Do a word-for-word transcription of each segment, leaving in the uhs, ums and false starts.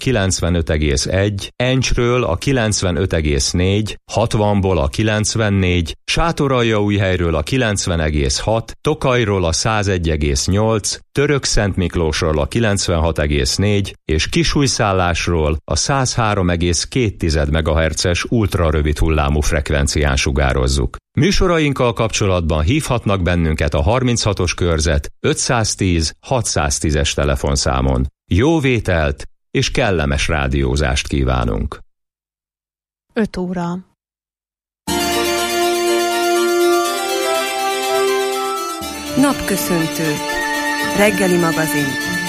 kilencvenöt egész egy, Encsről a kilencvenöt egész négy, hatvanból a kilencvennégy, Sátoraljaújhelyről a kilencven egész hat, Tokajról a száz egy egész nyolc, Törökszentmiklósról a kilencvenhat egész négy és Kisújszállásról a száz három egész két megahertzes ultrarövid hullámú frekvencián sugározzuk. Műsorainkkal kapcsolatban hívhatnak bennünket a harminchatos körzet ötszáztíz hatszáztízes telefonszámon. Jó vételt és kellemes rádiózást kívánunk! öt óra. Napköszöntő. Reggeli magazin.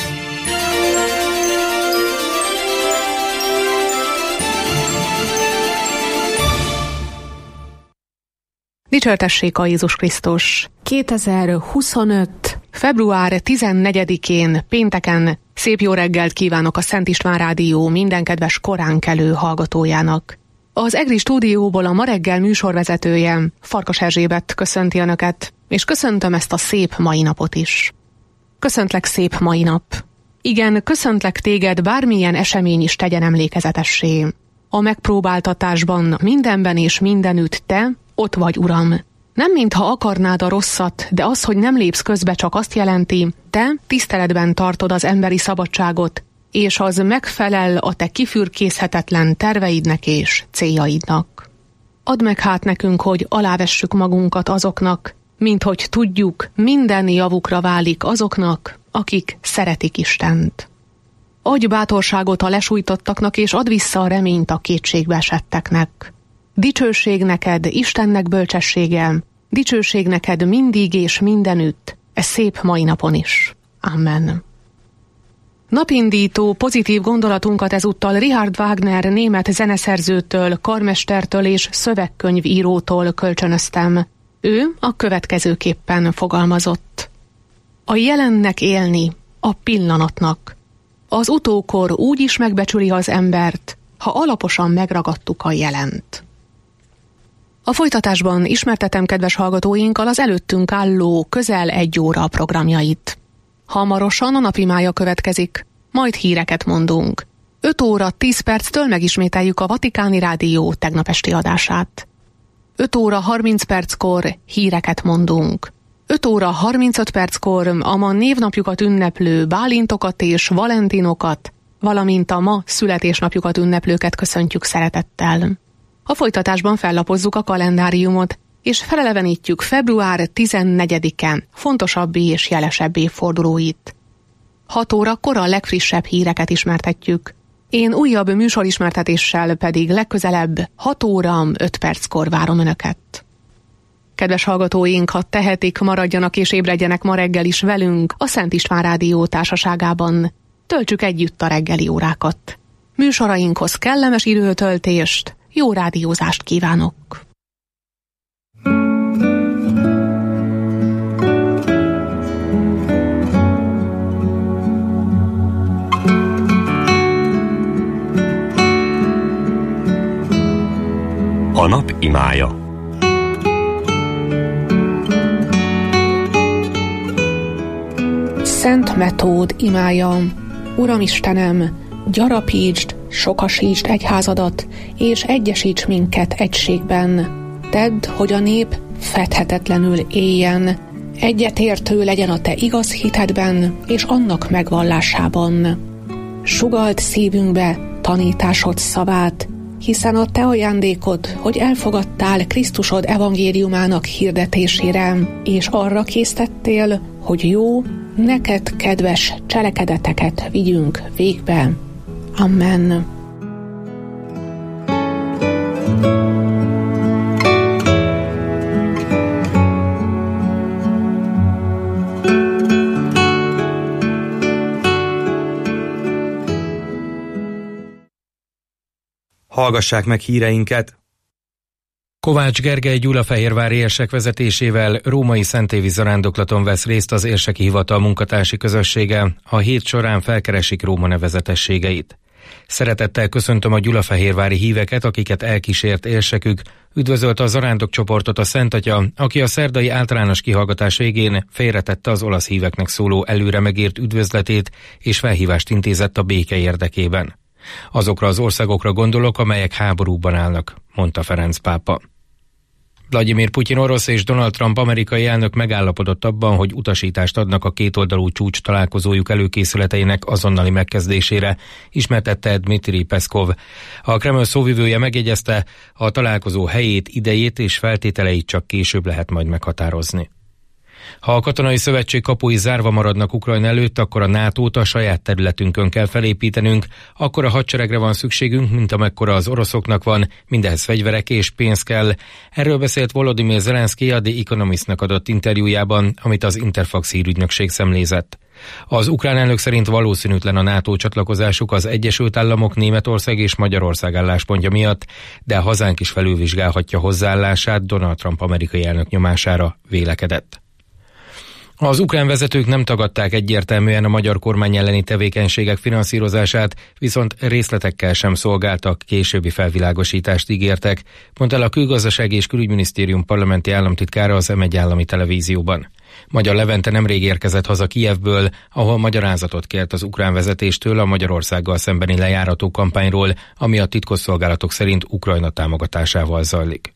Dicsértessék a Jézus Krisztus! kétezer-huszonöt. február tizennegyedikén, pénteken szép jó reggelt kívánok a Szent István Rádió minden kedves koránkelő hallgatójának. Az EGRI stúdióból a ma reggel műsorvezetője, Farkas Erzsébet köszönti Önöket, és köszöntöm ezt a szép mai napot is. Köszöntlek, szép mai nap! Igen, köszöntlek téged, bármilyen esemény is tegyen emlékezetessé. A megpróbáltatásban, mindenben és mindenütt te ott vagy, Uram. Nem mintha akarnád a rosszat, de az, hogy nem lépsz közbe, csak azt jelenti, te tiszteletben tartod az emberi szabadságot, és az megfelel a te kifürkészhetetlen terveidnek és céljaidnak. Add meg hát nekünk, hogy alávessük magunkat azoknak, mint hogy tudjuk, minden javukra válik azoknak, akik szeretik Istent. Adj bátorságot a lesújtottaknak, és add vissza a reményt a kétségbe esetteknek. Dicsőség neked, Istennek bölcsessége, dicsőség neked mindig és mindenütt, e szép mai napon is. Amen. Napindító, pozitív gondolatunkat ezúttal Richard Wagner német zeneszerzőtől, karmestertől és szövegkönyvírótól kölcsönöztem. Ő a következőképpen fogalmazott. A jelennek élni, a pillanatnak. Az utókor úgy is megbecsüli az embert, ha alaposan megragadtuk a jelent. A folytatásban ismertetem kedves hallgatóinkkal az előttünk álló közel egy óra programjait. Hamarosan a napimája következik, majd híreket mondunk. öt óra tíz perctől megismételjük a Vatikáni Rádió tegnap esti adását. öt óra harminc perckor híreket mondunk. öt óra harmincöt perckor a ma névnapjukat ünneplő Bálintokat és Valentinokat, valamint a ma születésnapjukat ünneplőket köszöntjük szeretettel. A folytatásban fellapozzuk a kalendáriumot, és felelevenítjük február tizennegyedike fontosabbi és jelesebb évfordulóit. hat órakor a legfrissebb híreket ismertetjük. Én újabb műsorismertetéssel pedig legközelebb hat óra öt perckor várom Önöket. Kedves hallgatóink, ha tehetik, maradjanak és ébredjenek ma reggel is velünk a Szent István Rádió társaságában. Töltsük együtt a reggeli órákat. Műsorainkhoz kellemes időtöltést, jó rádiózást kívánok! A nap imája. Szent Metód imája. Uram Istenem, gyarapítsd, sokasítsd egyházadat, és egyesíts minket egységben. Tedd, hogy a nép fedhetetlenül éljen. Egyetértő legyen a te igaz hitedben, és annak megvallásában. Sugald szívünkbe tanításod szavát, hiszen a te ajándékod, hogy elfogadtál Krisztusod evangéliumának hirdetésére, és arra késztettél, hogy jó, neked kedves cselekedeteket vigyünk végbe. Amen. Hallgassák meg híreinket! Kovács Gergely gyulafehérvári érsek vezetésével római szentévi zarándoklaton vesz részt az érseki hivatal munkatársi közössége, a hét során felkeresik Róma nevezetességeit. Szeretettel köszöntöm a gyulafehérvári híveket, akiket elkísért érsekük, üdvözölte a zarándok csoportot a Szent Atya, aki a szerdai általános kihallgatás végén félretette az olasz híveknek szóló előre megírt üdvözletét, és felhívást intézett a béke érdekében. Azokra az országokra gondolok, amelyek háborúban állnak, mondta Ferenc pápa. Vladimir Putyin orosz és Donald Trump amerikai elnök megállapodott abban, hogy utasítást adnak a kétoldalú csúcs találkozójuk előkészületeinek azonnali megkezdésére, ismertette Dmitri Peszkov. A Kreml szóvivője megjegyezte, a találkozó helyét, idejét és feltételeit csak később lehet majd meghatározni. Ha a katonai szövetség kapui zárva maradnak Ukrajna előtt, akkor a nátót a saját területünkön kell felépítenünk, akkor a hadseregre van szükségünk, mint amekkora az oroszoknak van, mindehhez fegyverek és pénz kell. Erről beszélt Volodymyr Zelenszky a The Economistnak adott interjújában, amit az Interfax hírügynökség szemlézett. Az ukrán elnök szerint valószínűtlen a NATO csatlakozásuk az Egyesült Államok, Németország és Magyarország álláspontja miatt, de hazánk is felülvizsgálhatja hozzáállását Donald Trump amerikai elnök nyomására, vélekedett. Az ukrán vezetők nem tagadták egyértelműen a magyar kormány elleni tevékenységek finanszírozását, viszont részletekkel sem szolgáltak, későbbi felvilágosítást ígértek, mondta el a Külgazdasági és Külügyminisztérium parlamenti államtitkára az em egy állami televízióban. Magyar Levente nemrég érkezett haza Kijevből, ahol magyarázatot kért az ukrán vezetéstől a Magyarországgal szembeni lejárató kampányról, ami a titkosszolgálatok szerint Ukrajna támogatásával zajlik.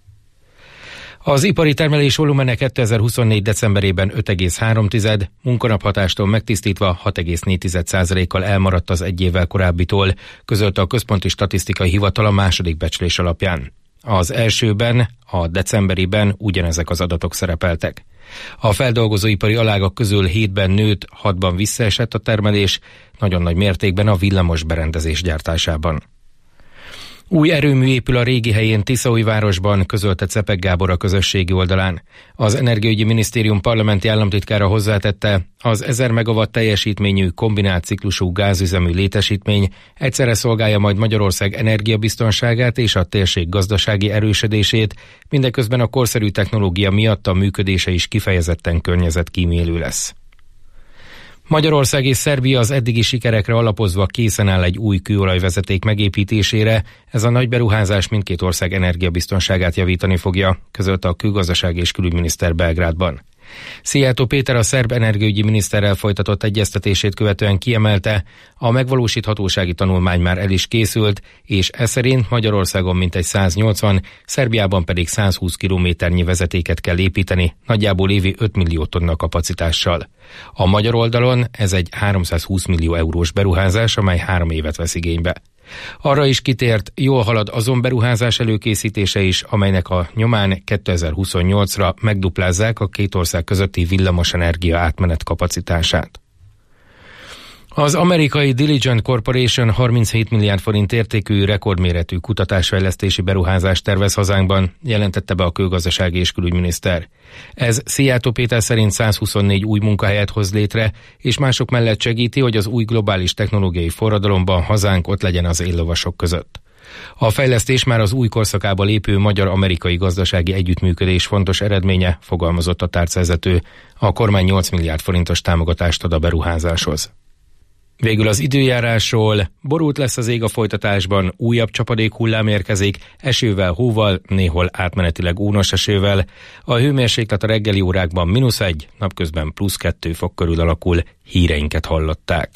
Az ipari termelés volumene kétezer-huszonnégy decemberében öt egész három, munkanaphatástól megtisztítva hat egész négy százalékkal elmaradt az egy évvel korábbitól, közölte a Központi Statisztikai Hivatal a második becslés alapján. Az elsőben, a decemberiben ugyanezek az adatok szerepeltek. A feldolgozóipari alágak közül hétben nőtt, hatban visszaesett a termelés, nagyon nagy mértékben a villamos berendezés gyártásában. Új erőmű épül a régi helyén Tiszaújvárosban, közölte Cepek Gábor a közösségi oldalán. Az Energiaügyi Minisztérium parlamenti államtitkára hozzátette, az ezer megawatt teljesítményű kombinált ciklusú gázüzemű létesítmény egyszerre szolgálja majd Magyarország energiabiztonságát és a térség gazdasági erősödését, mindeközben a korszerű technológia miatt a működése is kifejezetten környezetkímélő lesz. Magyarország és Szerbia az eddigi sikerekre alapozva készen áll egy új kőolajvezeték megépítésére, ez a nagy beruházás mindkét ország energiabiztonságát javítani fogja, közölte a külgazdasági és külügyminiszter Belgrádban. Szijjártó Péter a szerb energiaügyi miniszterrel folytatott egyeztetését követően kiemelte, a megvalósíthatósági tanulmány már el is készült, és ez szerint Magyarországon mintegy száznyolcvan, Szerbiában pedig százhúsz kilométernyi vezetéket kell építeni, nagyjából évi öt millió tonna kapacitással. A magyar oldalon ez egy háromszázhúsz millió eurós beruházás, amely három évet vesz igénybe. Arra is kitért, jól halad azon beruházás előkészítése is, amelynek a nyomán kétezer-huszonnyolcra megduplázzák a két ország közötti villamosenergia átmenet kapacitását. Az amerikai Diligent Corporation harminchét milliárd forint értékű rekordméretű kutatásfejlesztési beruházást tervez hazánkban, jelentette be a külgazdasági és külügyminiszter. Ez Szijjártó Péter szerint százhuszonnégy új munkahelyet hoz létre, és mások mellett segíti, hogy az új globális technológiai forradalomban hazánk ott legyen az éllovasok között. A fejlesztés már az új korszakába lépő magyar-amerikai gazdasági együttműködés fontos eredménye, fogalmazott a tárcavezető. A kormány nyolc milliárd forintos támogatást ad a beruházáshoz. Végül az időjárásról: borult lesz az ég a folytatásban, újabb csapadék hullám érkezik, esővel, hóval, néhol átmenetileg ónos esővel. A hőmérséklet a reggeli órákban mínusz egy, napközben plusz kettő fok körül alakul. Híreinket hallották.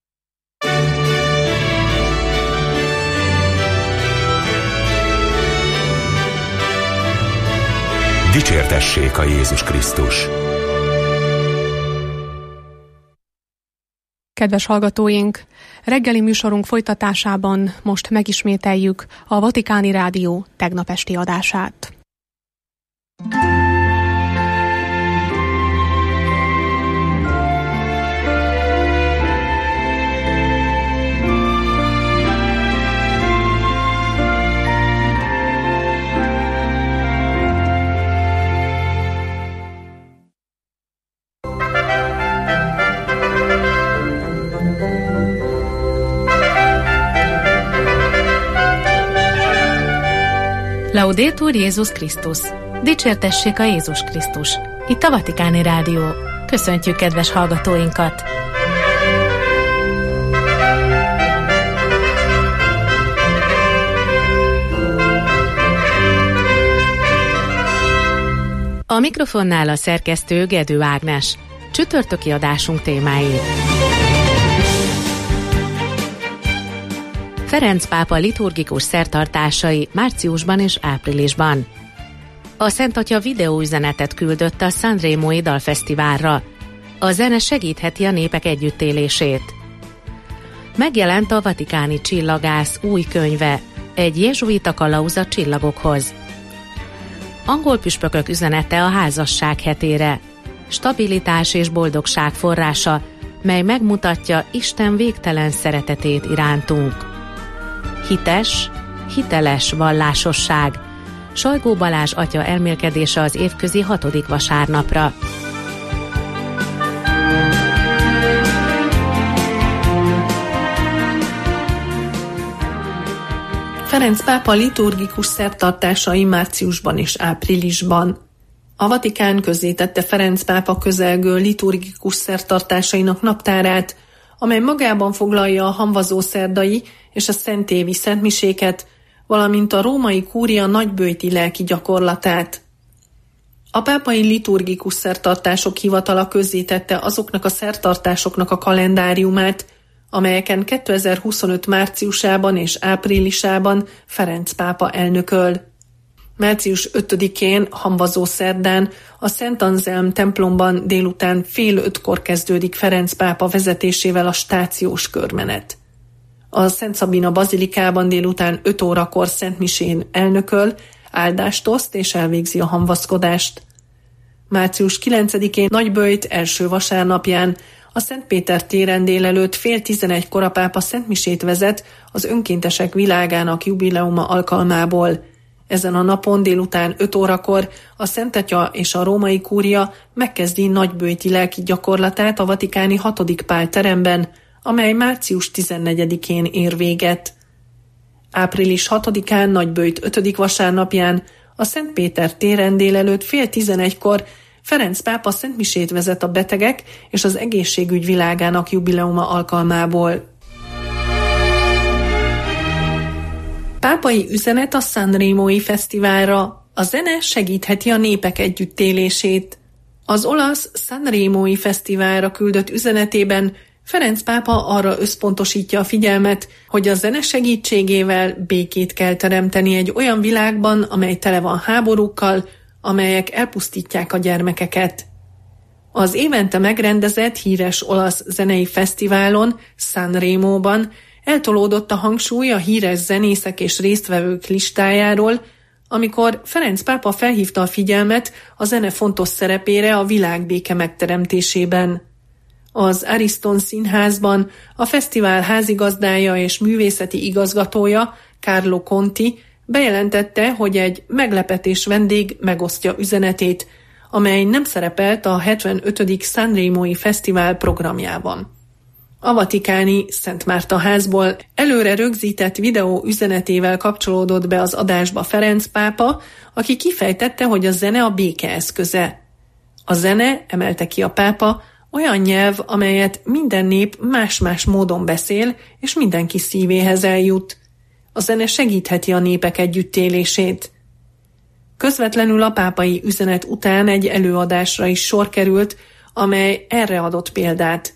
Dicsértessék a Jézus Krisztus! Kedves hallgatóink, reggeli műsorunk folytatásában most megismételjük a Vatikáni Rádió tegnap esti adását. Laudetur Jézus Krisztus! Dicsértessék a Jézus Krisztus! Itt a Vatikáni Rádió. Köszöntjük kedves hallgatóinkat! A mikrofonnál a szerkesztő Gedő Ágnes. Csütörtöki adásunk témái. Ferenc pápa liturgikus szertartásai márciusban és áprilisban. A Szent Atya videóüzenetet küldött a Sanremói dalfesztiválra. A zene segítheti a népek együttélését. Megjelent a vatikáni csillagász új könyve, egy jezsuita kalauz a csillagokhoz. Angol püspökök üzenete a házasság hetére. Stabilitás és boldogság forrása, mely megmutatja Isten végtelen szeretetét irántunk. Hites, hiteles vallásosság. Sajgó Balázs atya elmélkedése az évközi hatodik vasárnapra. Ferenc pápa liturgikus szertartásai márciusban és áprilisban. A Vatikán közzétette Ferenc pápa közelgő liturgikus szertartásainak naptárát, amely magában foglalja a hamvazó szerdai és a szentévi szentmiséket, valamint a római kúria nagyböjti lelki gyakorlatát. A pápai liturgikus szertartások hivatala közzétette azoknak a szertartásoknak a kalendáriumát, amelyeken kétezer-huszonöt márciusában és áprilisában Ferenc pápa elnököl. március ötödikén, hamvazó szerdán, a Szent Anzelm templomban délután fél ötkor kezdődik Ferenc pápa vezetésével a stációs körmenet. A Szent Szabina bazilikában délután öt órakor szentmisén elnököl, áldást oszt és elvégzi a hamvaszkodást. március kilencedikén nagyböjt első vasárnapján a Szent Péter téren délelőtt fél tizenegykor a pápa szentmisét vezet az önkéntesek világának jubileuma alkalmából. Ezen a napon délután öt órakor a Szent Atya és a római kúria megkezdi nagyböjti lelki gyakorlatát a vatikáni hatodik Pál teremben, amely március tizennegyedikén ér véget. április hatodikán nagyböjt ötödik vasárnapján a Szent Péter téren délelőtt fél tizenegykor Ferenc pápa szentmisét vezet a betegek és az egészségügy világának jubileuma alkalmából. Pápai üzenet a Sanremói fesztiválra. A zene segítheti a népek együttélését. Az olasz Sanremói fesztiválra küldött üzenetében Ferenc pápa arra összpontosítja a figyelmet, hogy a zene segítségével békét kell teremteni egy olyan világban, amely tele van háborúkkal, amelyek elpusztítják a gyermekeket. Az évente megrendezett híres olasz zenei fesztiválon, Sanremóban eltolódott a hangsúly a híres zenészek és résztvevők listájáról, amikor Ferenc pápa felhívta a figyelmet a zene fontos szerepére a világbéke megteremtésében. Az Ariston Színházban a fesztivál házigazdája és művészeti igazgatója, Carlo Conti bejelentette, hogy egy meglepetés vendég megosztja üzenetét, amely nem szerepelt a hetvenötödik Sanremói fesztivál programjában. A vatikáni Szent Márta házból előre rögzített videó üzenetével kapcsolódott be az adásba Ferenc pápa, aki kifejtette, hogy a zene a béke eszköze. A zene, emelte ki a pápa, olyan nyelv, amelyet minden nép más-más módon beszél, és mindenki szívéhez eljut. A zene segítheti a népek együttélését. Közvetlenül a pápai üzenet után egy előadásra is sor került, amely erre adott példát.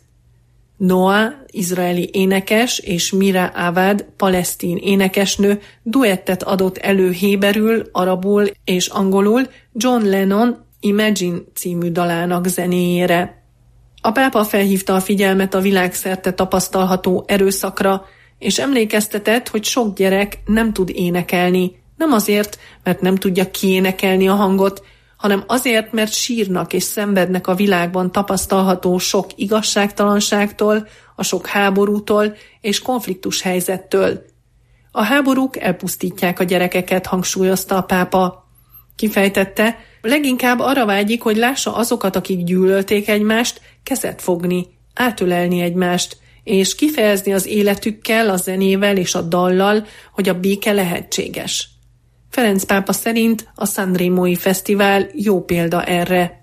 Noah, izraeli énekes, és Mira Avad, palesztin énekesnő duettet adott elő héberül, arabul és angolul John Lennon Imagine című dalának zenéjére. A pápa felhívta a figyelmet a világszerte tapasztalható erőszakra, és emlékeztetett, hogy sok gyerek nem tud énekelni, nem azért, mert nem tudja kiénekelni a hangot, hanem azért, mert sírnak és szenvednek a világban tapasztalható sok igazságtalanságtól, a sok háborútól és konfliktus helyzettől. A háborúk elpusztítják a gyerekeket, hangsúlyozta a pápa. Kifejtette, leginkább arra vágyik, hogy lássa azokat, akik gyűlölték egymást, kezet fogni, átölelni egymást, és kifejezni az életükkel, a zenével és a dallal, hogy a béke lehetséges. Ferenc pápa szerint a Sanremói fesztivál jó példa erre.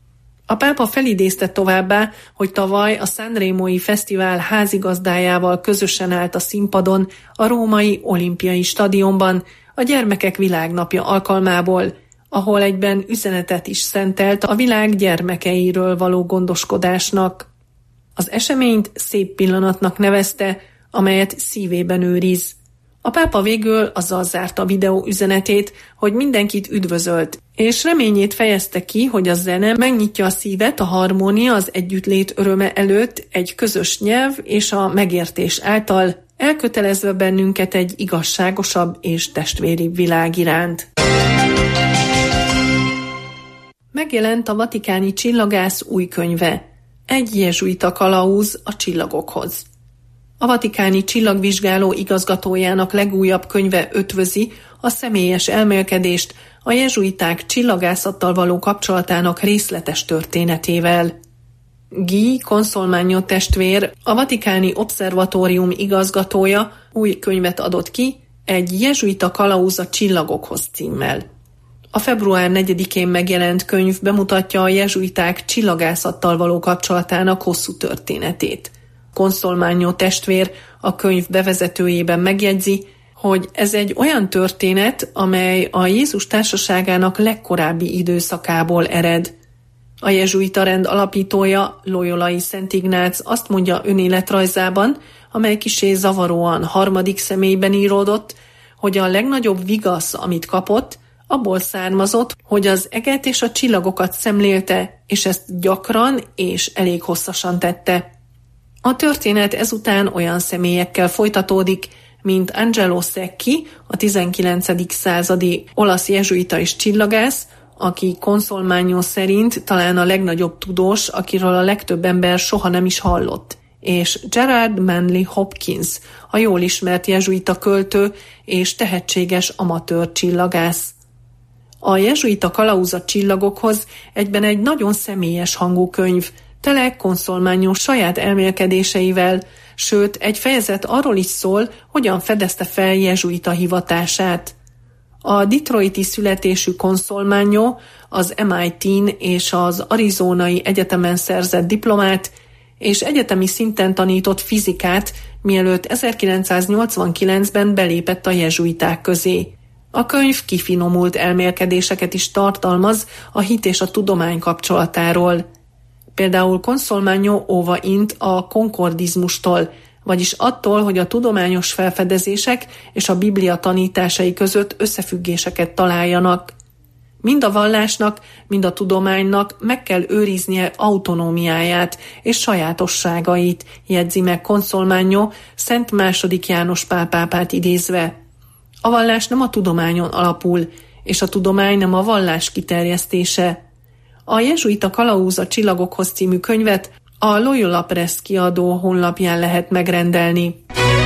A pápa felidézte továbbá, hogy tavaly a Sanremói fesztivál házigazdájával közösen állt a színpadon a római olimpiai stadionban a Gyermekek Világnapja alkalmából, ahol egyben üzenetet is szentelt a világ gyermekeiről való gondoskodásnak. Az eseményt szép pillanatnak nevezte, amelyet szívében őriz. A pápa végül azzal zárta a videó üzenetét, hogy mindenkit üdvözölt, és reményét fejezte ki, hogy a zene megnyitja a szívet a harmónia, az együttlét öröme előtt egy közös nyelv és a megértés által, elkötelezve bennünket egy igazságosabb és testvéribb világ iránt. Megjelent a vatikáni csillagász új könyve, egy jezsuita kalauz a csillagokhoz. A vatikáni csillagvizsgáló igazgatójának legújabb könyve ötvözi a személyes elmélkedést a jezsuiták csillagászattal való kapcsolatának részletes történetével. Guy Consolmagno testvér, a vatikáni obszervatórium igazgatója új könyvet adott ki, egy jezsuita kalauz a csillagokhoz címmel. A február negyedikén megjelent könyv bemutatja a jezsuiták csillagászattal való kapcsolatának hosszú történetét. Consolmagno testvér a könyv bevezetőjében megjegyzi, hogy ez egy olyan történet, amely a Jézus társaságának legkorábbi időszakából ered. A jezsuita rend alapítója, Loyolai Szent Ignác azt mondja önéletrajzában, amely kissé zavaróan harmadik személyben íródott, hogy a legnagyobb vigasz, amit kapott, abból származott, hogy az eget és a csillagokat szemlélte, és ezt gyakran és elég hosszasan tette. A történet ezután olyan személyekkel folytatódik, mint Angelo Secchi, a tizenkilencedik századi olasz jezsuita és csillagász, aki Consolmagno szerint talán a legnagyobb tudós, akiről a legtöbb ember soha nem is hallott, és Gerard Manley Hopkins, a jól ismert jezsuita költő és tehetséges amatőr csillagász. A jezsuita kalauz a csillagokhoz egyben egy nagyon személyes hangú könyv, tele Consolmagno saját elmélkedéseivel, sőt egy fejezet arról is szól, hogyan fedezte fel jezsuita hivatását. A detroiti születésű Consolmagno az em i té-n és az Arizonai Egyetemen szerzett diplomát, és egyetemi szinten tanított fizikát, mielőtt ezerkilencszáznyolcvankilencben belépett a jezsuiták közé. A könyv kifinomult elmélkedéseket is tartalmaz a hit és a tudomány kapcsolatáról. Például Consolmagno óva int a konkordizmustól, vagyis attól, hogy a tudományos felfedezések és a Biblia tanításai között összefüggéseket találjanak. Mind a vallásnak, mind a tudománynak meg kell őriznie autonómiáját és sajátosságait, jegyzi meg Consolmagno Szent második János Pál pápát idézve. A vallás nem a tudományon alapul, és a tudomány nem a vallás kiterjesztése. A jezsuita kalauz a csillagokhoz című könyvet a Loyola Press kiadó honlapján lehet megrendelni.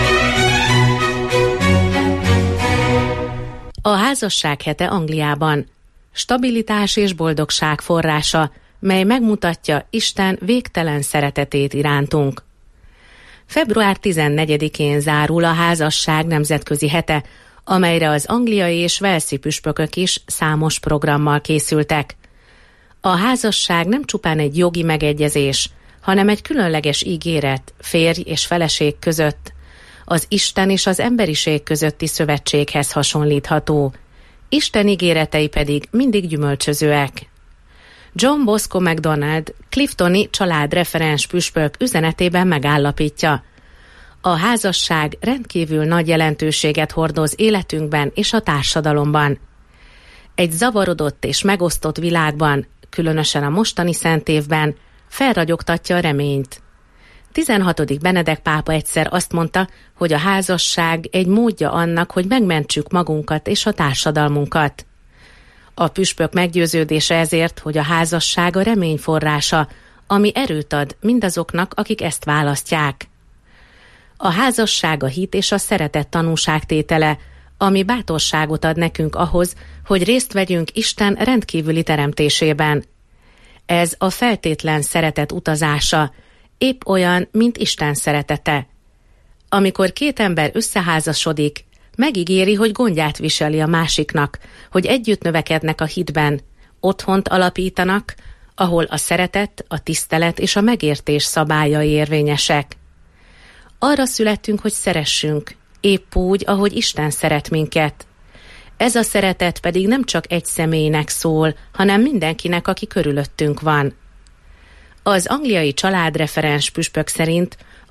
A házasság hete Angliában. Stabilitás és boldogság forrása, mely megmutatja Isten végtelen szeretetét irántunk. február tizennegyedikén zárul a házasság nemzetközi hete, amelyre az angliai és walesi püspökök is számos programmal készültek. A házasság nem csupán egy jogi megegyezés, hanem egy különleges ígéret férj és feleség között, az Isten és az emberiség közötti szövetséghez hasonlítható. Isten ígéretei pedig mindig gyümölcsözőek. John Bosco MacDonald, cliftoni családreferens püspök üzenetében megállapítja: a házasság rendkívül nagy jelentőséget hordoz életünkben és a társadalomban. Egy zavarodott és megosztott világban, különösen a mostani szentévben, felragyogtatja a reményt. tizenhatodik Benedek pápa egyszer azt mondta, hogy a házasság egy módja annak, hogy megmentsük magunkat és a társadalmunkat. A püspök meggyőződése ezért, hogy a házasság a remény forrása, ami erőt ad mindazoknak, akik ezt választják. A házasság a hit és a szeretet tanúságtétele, ami bátorságot ad nekünk ahhoz, hogy részt vegyünk Isten rendkívüli teremtésében. Ez a feltétlen szeretet utazása, épp olyan, mint Isten szeretete. Amikor két ember összeházasodik, megígéri, hogy gondját viseli a másiknak, hogy együtt növekednek a hitben, otthont alapítanak, ahol a szeretet, a tisztelet és a megértés szabályai érvényesek. Arra születtünk, hogy szeressünk, épp úgy, ahogy Isten szeret minket. Ez a szeretet pedig nem csak egy személynek szól, hanem mindenkinek, aki körülöttünk van. Az angliai családreferens püspök szerint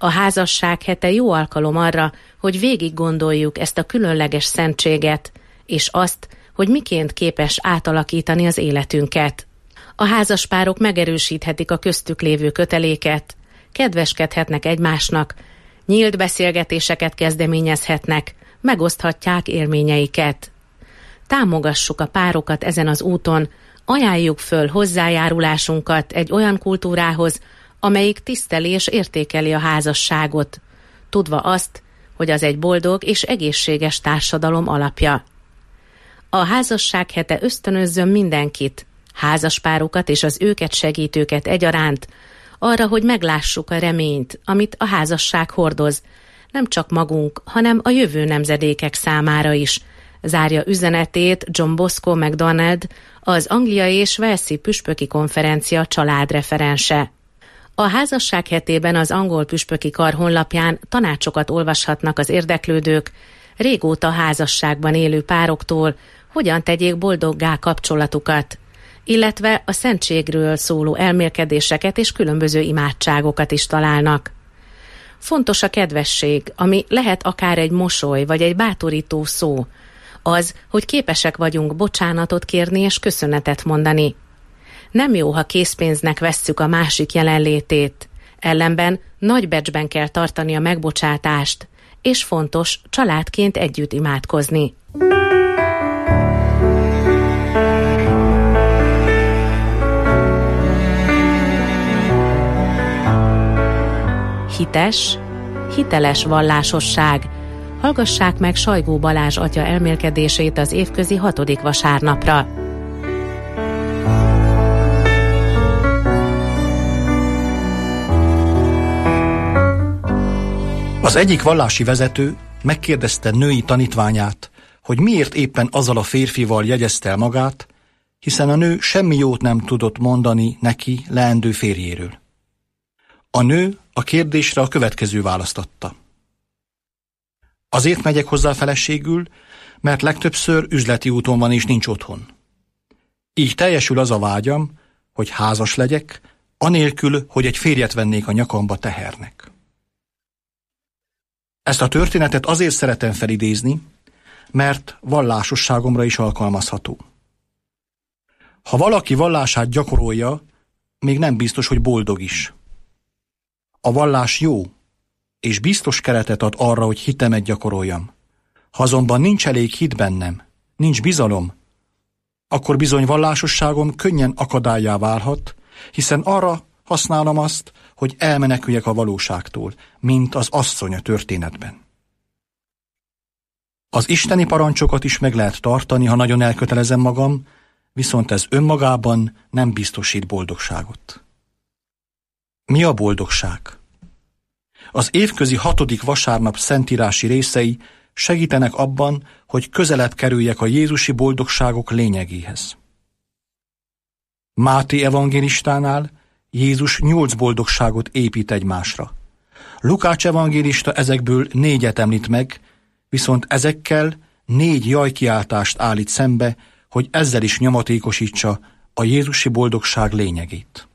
A házasság hete jó alkalom arra, hogy végig gondoljuk ezt a különleges szentséget, és azt, hogy miként képes átalakítani az életünket. A házaspárok megerősíthetik a köztük lévő köteléket, kedveskedhetnek egymásnak, nyílt beszélgetéseket kezdeményezhetnek, megoszthatják élményeiket. Támogassuk a párokat ezen az úton, ajánljuk föl hozzájárulásunkat egy olyan kultúrához, amelyik tiszteli és értékeli a házasságot, tudva azt, hogy az egy boldog és egészséges társadalom alapja. A házasság hete ösztönözzön mindenkit, házaspárokat és az őket segítőket egyaránt, arra, hogy meglássuk a reményt, amit a házasság hordoz, nem csak magunk, hanem a jövő nemzedékek számára is, zárja üzenetét John Bosco MacDonald, az angliai és walesi püspöki konferencia családreferense. A házasság hetében az angol püspöki kar honlapján tanácsokat olvashatnak az érdeklődők, régóta házasságban élő pároktól, hogyan tegyék boldoggá kapcsolatukat, illetve a szentségről szóló elmélkedéseket és különböző imádságokat is találnak. Fontos a kedvesség, ami lehet akár egy mosoly vagy egy bátorító szó, az, hogy képesek vagyunk bocsánatot kérni és köszönetet mondani. Nem jó, ha készpénznek vesszük a másik jelenlétét, ellenben nagy becsben kell tartani a megbocsátást, és fontos családként együtt imádkozni. Hites, hiteles vallásosság. Hallgassák meg Sajgó Balázs atya elmélkedését az évközi hatodik vasárnapra. Az egyik vallási vezető megkérdezte női tanítványát, hogy miért éppen azzal a férfival jegyezte el magát, hiszen a nő semmi jót nem tudott mondani neki leendő férjéről. A nő a kérdésre a következő választ adta. Azért megyek hozzá feleségül, mert legtöbbször üzleti úton van és nincs otthon. Így teljesül az a vágyam, hogy házas legyek, anélkül, hogy egy férjet vennék a nyakamba tehernek. Ezt a történetet azért szeretem felidézni, mert vallásosságomra is alkalmazható. Ha valaki vallását gyakorolja, még nem biztos, hogy boldog is. A vallás jó, és biztos keretet ad arra, hogy hitemet gyakoroljam. Ha azonban nincs elég hit bennem, nincs bizalom, akkor bizony vallásosságom könnyen akadállyá válhat, hiszen arra használom azt, hogy elmeneküljek a valóságtól, mint az asszony a történetben. Az isteni parancsokat is meg lehet tartani, ha nagyon elkötelezem magam, viszont ez önmagában nem biztosít boldogságot. Mi a boldogság? Az évközi hatodik vasárnap szentírási részei segítenek abban, hogy közelebb kerüljek a jézusi boldogságok lényegéhez. Máté evangélistánál Jézus nyolc boldogságot épít egymásra. Lukács evangélista ezekből négyet említ meg, viszont ezekkel négy jajkiáltást állít szembe, hogy ezzel is nyomatékosítsa a jézusi boldogság lényegét.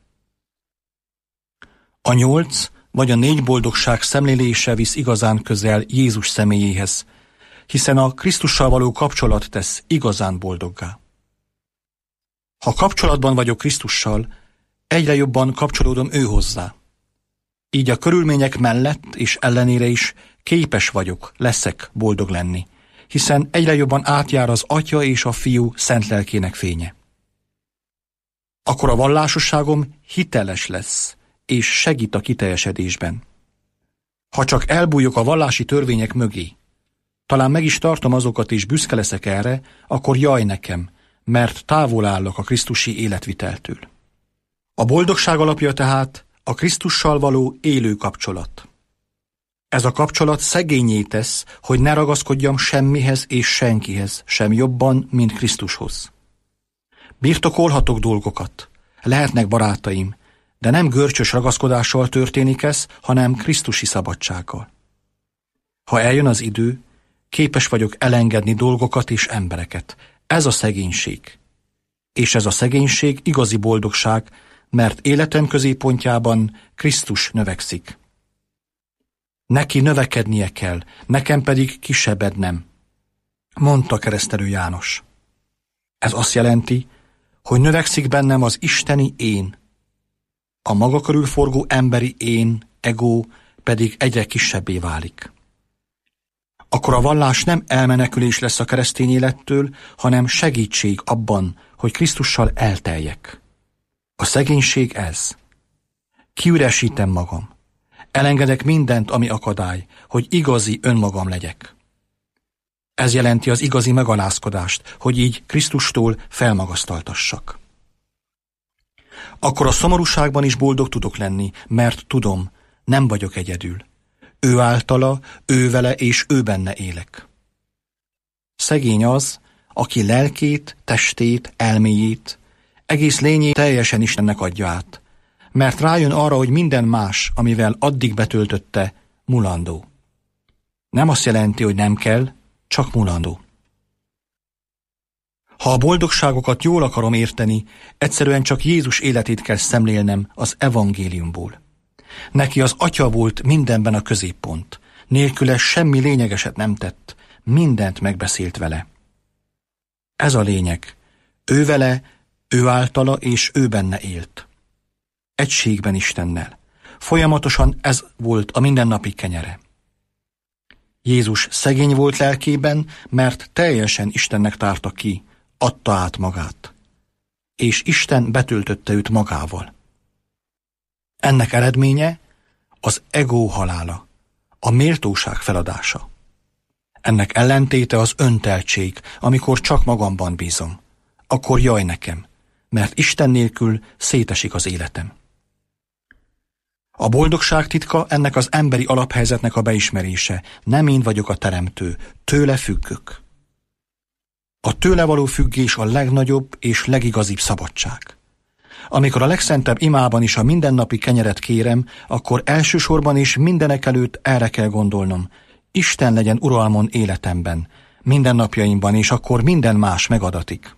A nyolc vagy a négy boldogság szemlélése visz igazán közel Jézus személyéhez, hiszen a Krisztussal való kapcsolat tesz igazán boldoggá. Ha kapcsolatban vagyok Krisztussal, egyre jobban kapcsolódom ő hozzá. Így a körülmények mellett és ellenére is képes vagyok, leszek boldog lenni, hiszen egyre jobban átjár az Atya és a Fiú szent lelkének fénye. Akkor a vallásosságom hiteles lesz, és segít a kiteljesedésben. Ha csak elbújok a vallási törvények mögé, talán meg is tartom azokat és büszke leszek erre, akkor jaj nekem, mert távol állok a krisztusi életviteltől. A boldogság alapja tehát a Krisztussal való élő kapcsolat. Ez a kapcsolat szegénnyé tesz, hogy ne ragaszkodjam semmihez és senkihez, sem jobban, mint Krisztushoz. Birtokolhatok dolgokat, lehetnek barátaim, de nem görcsös ragaszkodással történik ez, hanem krisztusi szabadsággal. Ha eljön az idő, képes vagyok elengedni dolgokat és embereket. Ez a szegénység. És ez a szegénység igazi boldogság, mert életem középpontjában Krisztus növekszik. Neki növekednie kell, nekem pedig kisebbednem, mondta keresztelő János. Ez azt jelenti, hogy növekszik bennem az isteni én. A maga körül forgó emberi én, ego pedig egyre kisebbé válik. Akkor a vallás nem elmenekülés lesz a keresztény élettől, hanem segítség abban, hogy Krisztussal elteljek. A szegénység ez. Kiüresítem magam. Elengedek mindent, ami akadály, hogy igazi önmagam legyek. Ez jelenti az igazi megalázkodást, hogy így Krisztustól felmagasztaltassak. Akkor a szomorúságban is boldog tudok lenni, mert tudom, nem vagyok egyedül. Ő általa, ő vele és ő benne élek. Szegény az, aki lelkét, testét, elméjét, egész lényét teljesen Istennek adja át, mert rájön arra, hogy minden más, amivel addig betöltötte, mulandó. Nem azt jelenti, hogy nem kell, csak mulandó. Ha a boldogságokat jól akarom érteni, egyszerűen csak Jézus életét kell szemlélnem az evangéliumból. Neki az Atya volt mindenben a középpont. Nélküle semmi lényegeset nem tett, mindent megbeszélt vele. Ez a lényeg. Ő vele, ő általa és ő benne élt. Egységben Istennel. Folyamatosan ez volt a mindennapi kenyere. Jézus szegény volt lelkében, mert teljesen Istennek tárta ki, adta át magát. És Isten betöltötte őt magával. Ennek eredménye az ego halála, a méltóság feladása. Ennek ellentéte az önteltség, amikor csak magamban bízom. Akkor jaj nekem, mert Isten nélkül szétesik az életem. A boldogság titka ennek az emberi alaphelyzetnek a beismerése. Nem én vagyok a teremtő, tőle függök. A tőle való függés a legnagyobb és legigazibb szabadság. Amikor a legszentebb imában is a mindennapi kenyeret kérem, akkor elsősorban és mindenek előtt erre kell gondolnom. Isten legyen uralmon életemben, mindennapjaimban, és akkor minden más megadatik.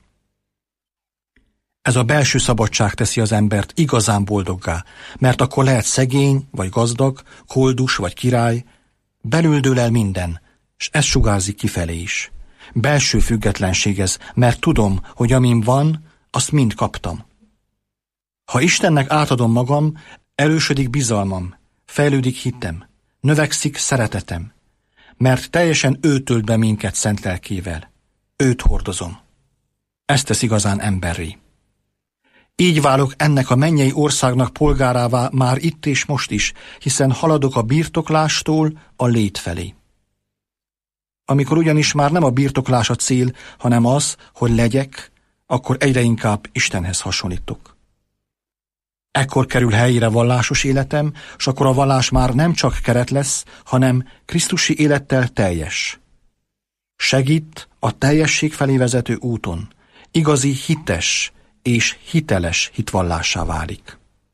Ez a belső szabadság teszi az embert igazán boldoggá, mert akkor lehet szegény vagy gazdag, koldus vagy király, belül dől el minden, és ez sugárzik kifelé is. Belső függetlenség ez, mert tudom, hogy amin van, azt mind kaptam. Ha Istennek átadom magam, erősödik bizalmam, fejlődik hittem, növekszik szeretetem, mert teljesen ő tölt be minket szent lelkével. Őt hordozom. Ez tesz igazán emberré. Így válok ennek a mennyei országnak polgárává már itt és most is, hiszen haladok a birtoklástól a lét felé. Amikor ugyanis már nem a birtoklás a cél, hanem az, hogy legyek, akkor egyre inkább Istenhez hasonlítok. Ekkor kerül helyére vallásos életem, s akkor a vallás már nem csak keret lesz, hanem krisztusi élettel teljes. Segít a teljesség felé vezető úton, igazi hites és hiteles hitvallássá válik.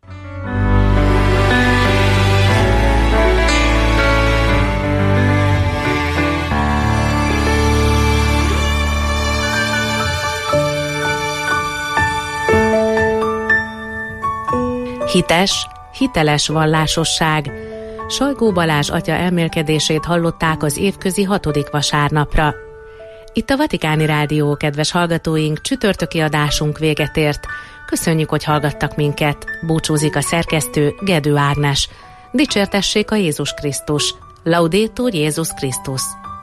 Hites, hiteles vallásosság. Salgó Balázs atya elmélkedését hallották az évközi hatodik vasárnapra. Itt a Vatikáni Rádió, kedves hallgatóink, csütörtöki adásunk véget ért. Köszönjük, hogy hallgattak minket. Búcsúzik a szerkesztő, Gedő Ágnes. Dicsértessék a Jézus Krisztus. Laudétur Jézus Krisztus.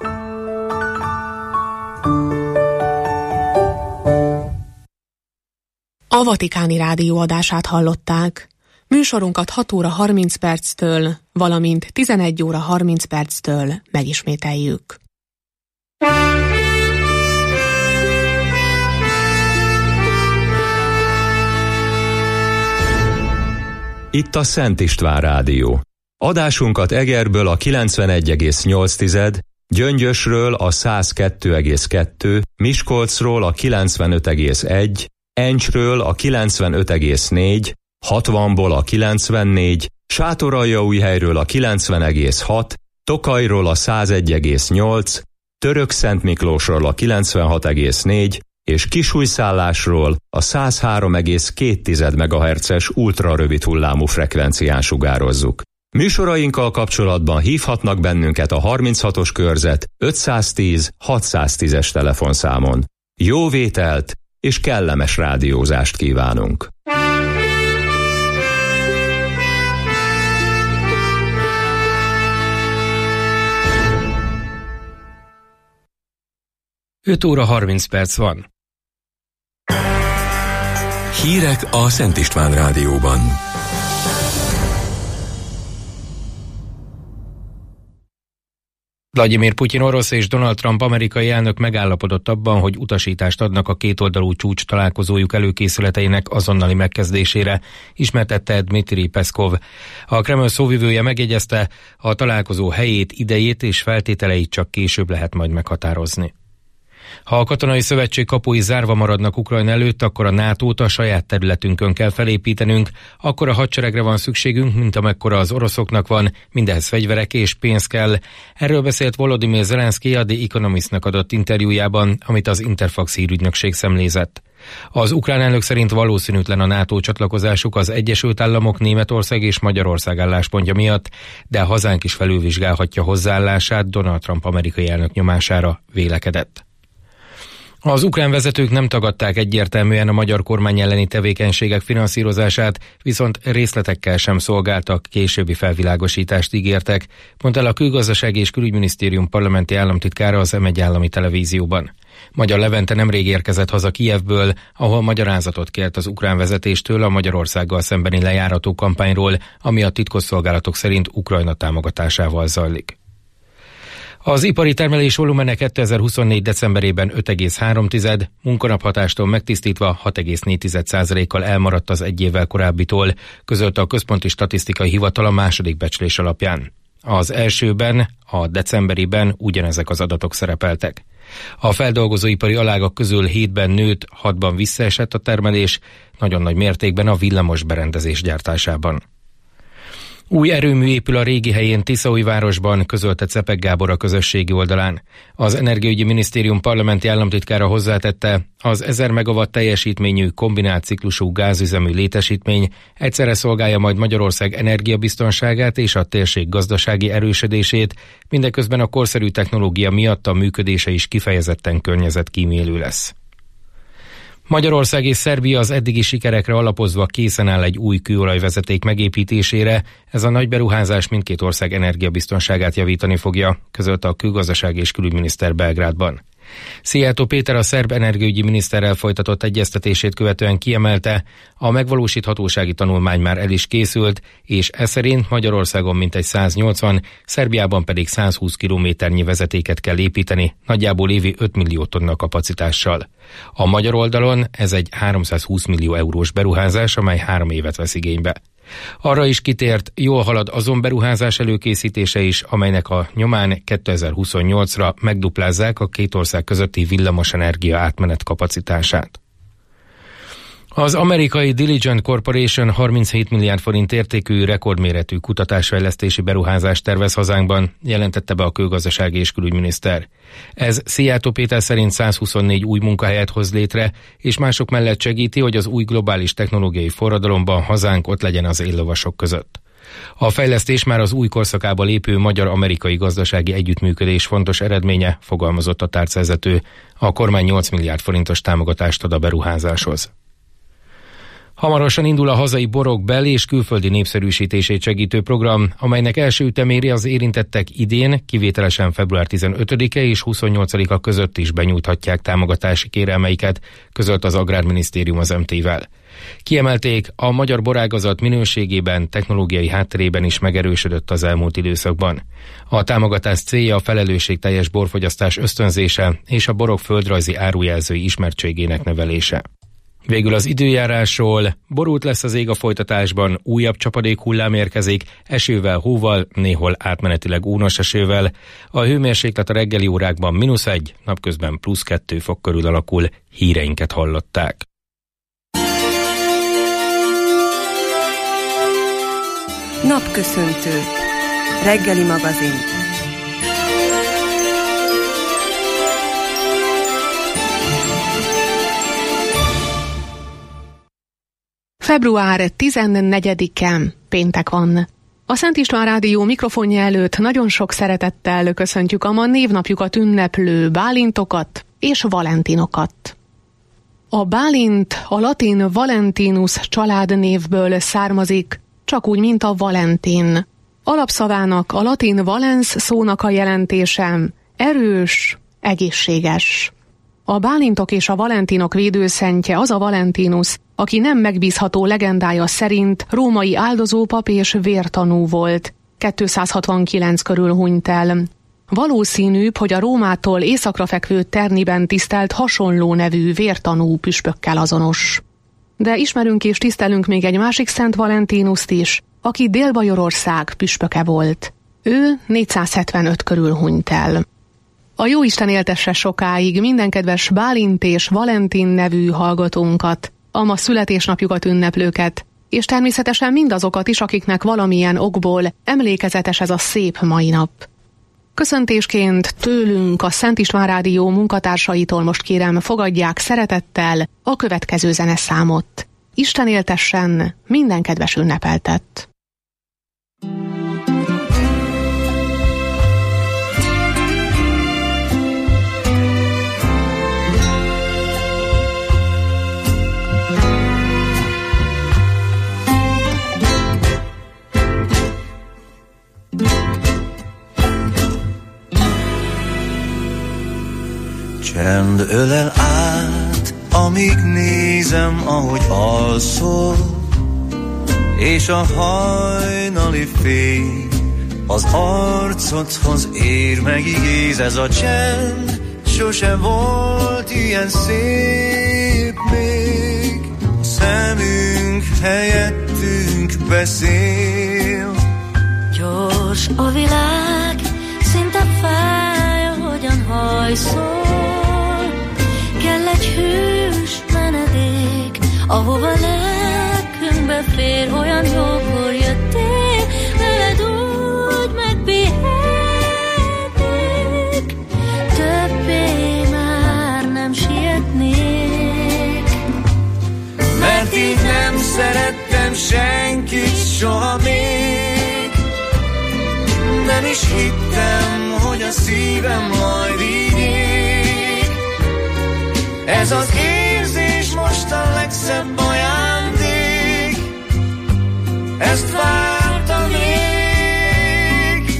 A Vatikáni Rádió adását hallották. Műsorunkat hat óra harminc perctől, valamint tizenegy óra harminc perctől megismételjük. Itt a Szent István Rádió. Adásunkat Egerből a kilencvenegy egész nyolc, Gyöngyösről a száz kettő egész kettő, Miskolcról a kilencvenöt egész egy, Encsről a kilencvenöt egész négy, hatvanból a kilencvennégy, Sátoraljaújhelyről a kilencven egész hat, Tokajról a százegy egész nyolc, Törökszentmiklósról a kilencvenhat egész négy és Kisújszállásról a száz három egész két megahertzes ultrarövid hullámú frekvencián sugározzuk. Műsorainkkal kapcsolatban hívhatnak bennünket a harminchatos körzet ötszáztíz hatszáztízes telefonszámon. Jó vételt és kellemes rádiózást kívánunk! öt óra harminc perc van. Hírek a Szent István Rádióban. Vladimir Putyin orosz és Donald Trump amerikai elnök megállapodott abban, hogy utasítást adnak a kétoldalú csúcs találkozójuk előkészületeinek azonnali megkezdésére, ismertette Dmitri Peszkov. A Kreml szóvivője megjegyezte, a találkozó helyét, idejét és feltételeit csak később lehet majd meghatározni. Ha a katonai szövetség kapui zárva maradnak Ukrajna előtt, akkor a nátót a saját területünkön kell felépítenünk, akkor a hadseregre van szükségünk, mint amekkora az oroszoknak van, mindehhez fegyverek és pénz kell. Erről beszélt Volodymyr Zelenszky a The Economistnak adott interjújában, amit az Interfax hírügynökség szemlézett. Az ukrán elnök szerint valószínűtlen a NATO csatlakozásuk az Egyesült Államok, Németország és Magyarország álláspontja miatt, de a hazánk is felülvizsgálhatja hozzáállását Donald Trump amerikai elnök nyomására, vélekedett. Az ukrán vezetők nem tagadták egyértelműen a magyar kormány elleni tevékenységek finanszírozását, viszont részletekkel sem szolgáltak, későbbi felvilágosítást ígértek, mondta el a Külgazdasági és Külügyminisztérium parlamenti államtitkára az em egy állami televízióban. Magyar Levente nemrég érkezett haza Kijevből, ahol magyarázatot kért az ukrán vezetéstől a Magyarországgal szembeni lejárató kampányról, ami a titkosszolgálatok szerint Ukrajna támogatásával zajlik. Az ipari termelés volumene kétezer-huszonnégy decemberében öt egész három, munkanaphatástól megtisztítva hat egész négy százalékkal elmaradt az egy évvel korábbitól, közölte a Központi Statisztikai Hivatal a második becslés alapján. Az elsőben, a decemberiben ugyanezek az adatok szerepeltek. A feldolgozóipari alágak közül hétben nőtt, hatban visszaesett a termelés, nagyon nagy mértékben a villamos berendezés gyártásában. Új erőmű épül a régi helyén Tiszaújvárosban, közölte Cepek Gábor a közösségi oldalán. Az Energiaügyi Minisztérium parlamenti államtitkára hozzátette, az ezer megawatt teljesítményű kombinált ciklusú gázüzemű létesítmény egyszerre szolgálja majd Magyarország energiabiztonságát és a térség gazdasági erősödését, mindeközben a korszerű technológia miatt a működése is kifejezetten környezetkímélő lesz. Magyarország és Szerbia az eddigi sikerekre alapozva készen áll egy új kőolajvezeték megépítésére, ez a nagy beruházás mindkét ország energiabiztonságát javítani fogja, közölte a külgazdasági és külügyminiszter Belgrádban. Szijjártó Péter a szerb energiaügyi miniszterrel folytatott egyeztetését követően kiemelte, a megvalósíthatósági tanulmány már el is készült, és ez szerint Magyarországon mintegy száznyolcvan, Szerbiában pedig százhúsz kilométernyi vezetéket kell építeni, nagyjából évi öt millió tonna kapacitással. A magyar oldalon ez egy háromszázhúsz millió eurós beruházás, amely három évet vesz igénybe. Arra is kitért, jól halad azon beruházás előkészítése is, amelynek a nyomán kétezer-huszonnyolcra megduplázzák a két ország közötti villamosenergia átmenet kapacitását. Az amerikai Diligent Corporation harminchét milliárd forint értékű rekordméretű kutatásfejlesztési beruházást tervez hazánkban, jelentette be a külgazdasági és külügyminiszter. Ez Szijjártó Péter szerint százhuszonnégy új munkahelyet hoz létre, és mások mellett segíti, hogy az új globális technológiai forradalomban hazánk ott legyen az éllovasok között. A fejlesztés már az új korszakába lépő magyar-amerikai gazdasági együttműködés fontos eredménye, fogalmazott a tárcavezető. A kormány nyolc milliárd forintos támogatást ad a beruházáshoz. Hamarosan indul a hazai borok bel- és külföldi népszerűsítését segítő program, amelynek első ütemére az érintettek idén, kivételesen február tizenötödike és huszonnyolcadika között is benyújthatják támogatási kérelmeiket, közölt az Agrárminisztérium az em té-vel. Kiemelték, a magyar borágazat minőségében, technológiai hátterében is megerősödött az elmúlt időszakban. A támogatás célja a felelősségteljes borfogyasztás ösztönzése és a borok földrajzi árujelzői ismertségének növelése. Végül az időjárásról: borult lesz az ég a folytatásban, újabb csapadék hullám érkezik, esővel, hóval, néhol átmenetileg ónos esővel. A hőmérséklet a reggeli órákban mínusz egy, napközben plusz kettő fok körül alakul. Híreinket hallották. Napköszöntő. Reggeli magazin. február tizennegyedike, péntek van. A Szent István Rádió mikrofonja előtt nagyon sok szeretettel köszöntjük a ma névnapjukat ünneplő Bálintokat és Valentinokat. A Bálint a latin Valentinus családnévből származik, csak úgy, mint a Valentin. Alapszavának a latin valens szónak a jelentése erős, egészséges. A Bálintok és a Valentinok védőszentje az a Valentinus, aki nem megbízható legendája szerint római áldozópap és vértanú volt. kétszázhatvankilenc körül hunyt el. Valószínűbb, hogy a Rómától északra fekvő Terniben tisztelt hasonló nevű vértanú püspökkel azonos. De ismerünk és tisztelünk még egy másik Szent Valentinust is, aki Dél-Bajorország püspöke volt. Ő négyszázhetvenöt körül hunyt el. A Jóisten éltesse sokáig minden kedves Bálint és Valentin nevű hallgatónkat, a ma születésnapjukat ünneplőket, és természetesen mindazokat is, akiknek valamilyen okból emlékezetes ez a szép mai nap. Köszöntésként tőlünk, a Szent István Rádió munkatársaitól most kérem, fogadják szeretettel a következő zeneszámot. Isten éltessen minden kedves ünnepeltet! Csend ölel át, amíg nézem, ahogy alszol, és a hajnali fény az arcodhoz ér, megigéz ez a csend, sose volt ilyen szép még. A szemünk helyettünk beszél. Gyors a világ, szinte fáj, ahogyan hajszol. Kell egy hűs menedék, ahova lelkünkbe fér, olyan jókor jöttél, veled úgy megpihennék, többé már nem sietnék. Mert így nem szerettem senkit soha még, nem is hittem, hogy a szívem majd így ég. Ez az érzés most a legszebb ajándék, ezt vártam még.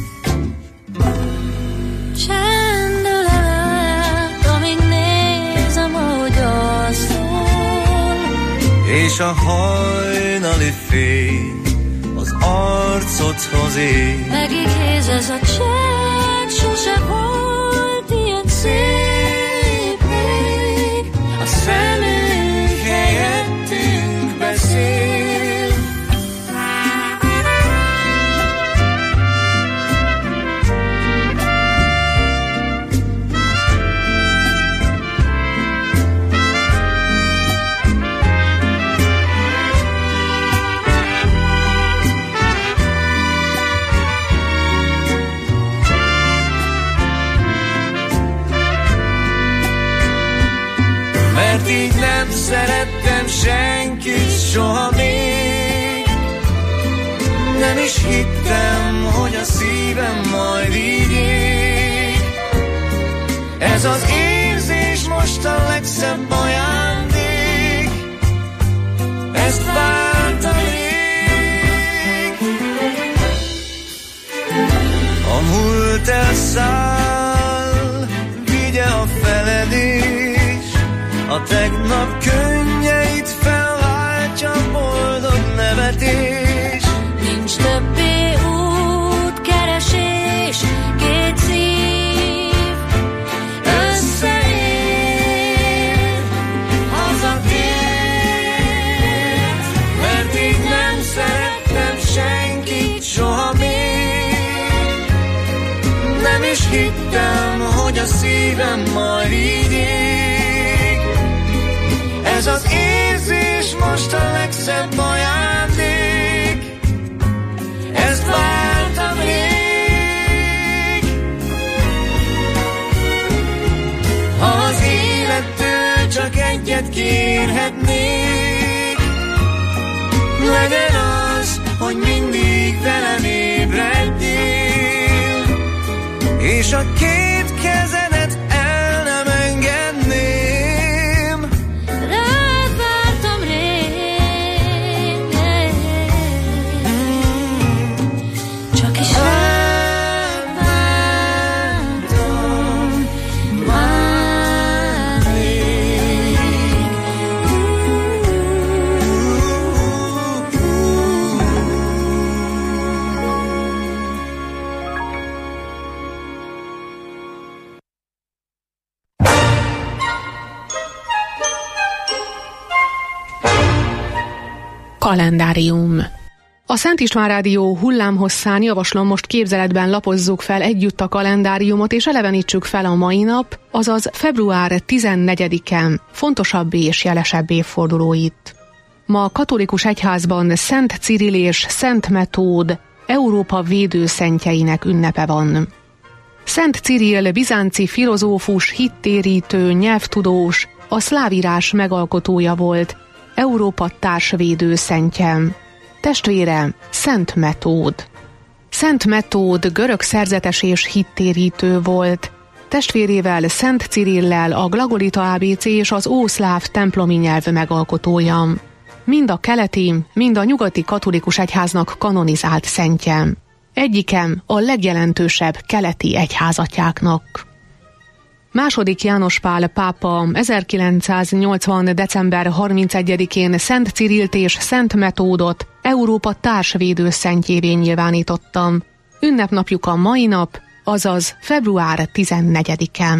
Csend ölel át, amíg nézem, ahogy alszol, és a hajnali fény az arcodhoz ér. megigéz ez a csend, sose volt ilyen szép még. A szemünk helyettünk beszél. Mert így nem szerettem senkit soha még, nem is hittem, hogy a szívem majd így ég. Ez az érzés most a legszebb ajándék, ezt vártam rég. A múlt elszáll, vigye a feledés, a tegnap könnyeit felváltja boldog nevetés. Nincs többé útkeresés, két szív összeér, hazatért. Mert így nem szerettem senkit soha még, nem is hittem, hogy a szívem majd így ég. Ez az érzés most a legszebb ajándék, ezt vártam rég. Ha az élettől csak egyet kérhetnék, legyen az, hogy mindig velem és a két kezedet el nem engedném. Rád vártam rég, csak is rád vártam már rég. Kalendárium. A Szent István Rádió hullámhosszán javaslom, most képzeletben lapozzuk fel együtt a kalendáriumot, és elevenítsük fel a mai nap, azaz február tizennegyedike fontosabb és jelesebb évfordulóit. Ma a katolikus egyházban Szent Cirill és Szent Metód Európa védőszentjeinek ünnepe van. Szent Cirill bizánci filozófus, hittérítő, nyelvtudós, a szlávírás megalkotója volt, Európa társvédő szentje. Testvére Szent Metód. Szent Metód görög szerzetes és hittérítő volt. Testvérével Szent Cirillel a glagolita á bé cé és az ószláv templomi nyelv megalkotója. Mind a keleti, mind a nyugati katolikus egyháznak kanonizált szentje. Egyikem a legjelentősebb keleti egyházatjáknak. Második János Pál pápa ezerkilencszáznyolcvan. december harmincegyedikén Szent Cirillt és Szent Metódot Európa társvédő szentjévé nyilvánította. Ünnepnapjuk a mai nap, azaz február tizennegyedike.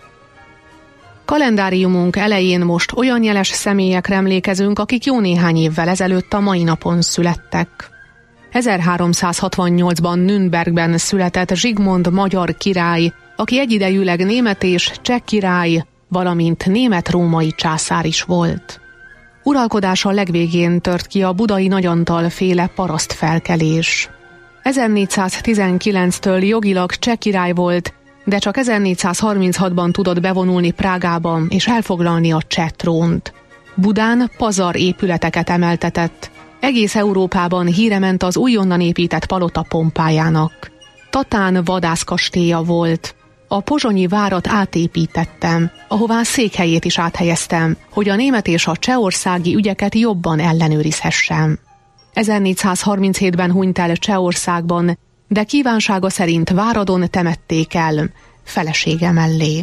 Kalendáriumunk elején most olyan jeles személyekre emlékezünk, akik jó néhány évvel ezelőtt a mai napon születtek. ezerháromszázhatvannyolcban Nürnbergben született Zsigmond magyar király, aki egyidejűleg német és cseh király, valamint német-római császár is volt. Uralkodása legvégén tört ki a budai Nagy Antal féle parasztfelkelés. ezernégyszáztizenkilenctől jogilag cseh király volt, de csak ezernégyszázharminchatban tudott bevonulni Prágába és elfoglalni a cseh trónt. Budán pazar épületeket emeltetett. Egész Európában híre ment az újonnan épített palota pompájának. Tatán vadászkastélya volt. A pozsonyi várat átépítettem, ahová székhelyét is áthelyeztem, hogy a német és a csehországi ügyeket jobban ellenőrizhessem. ezernégyszázharminchétben hunyt el Csehországban, de kívánsága szerint Váradon temették el, felesége mellé.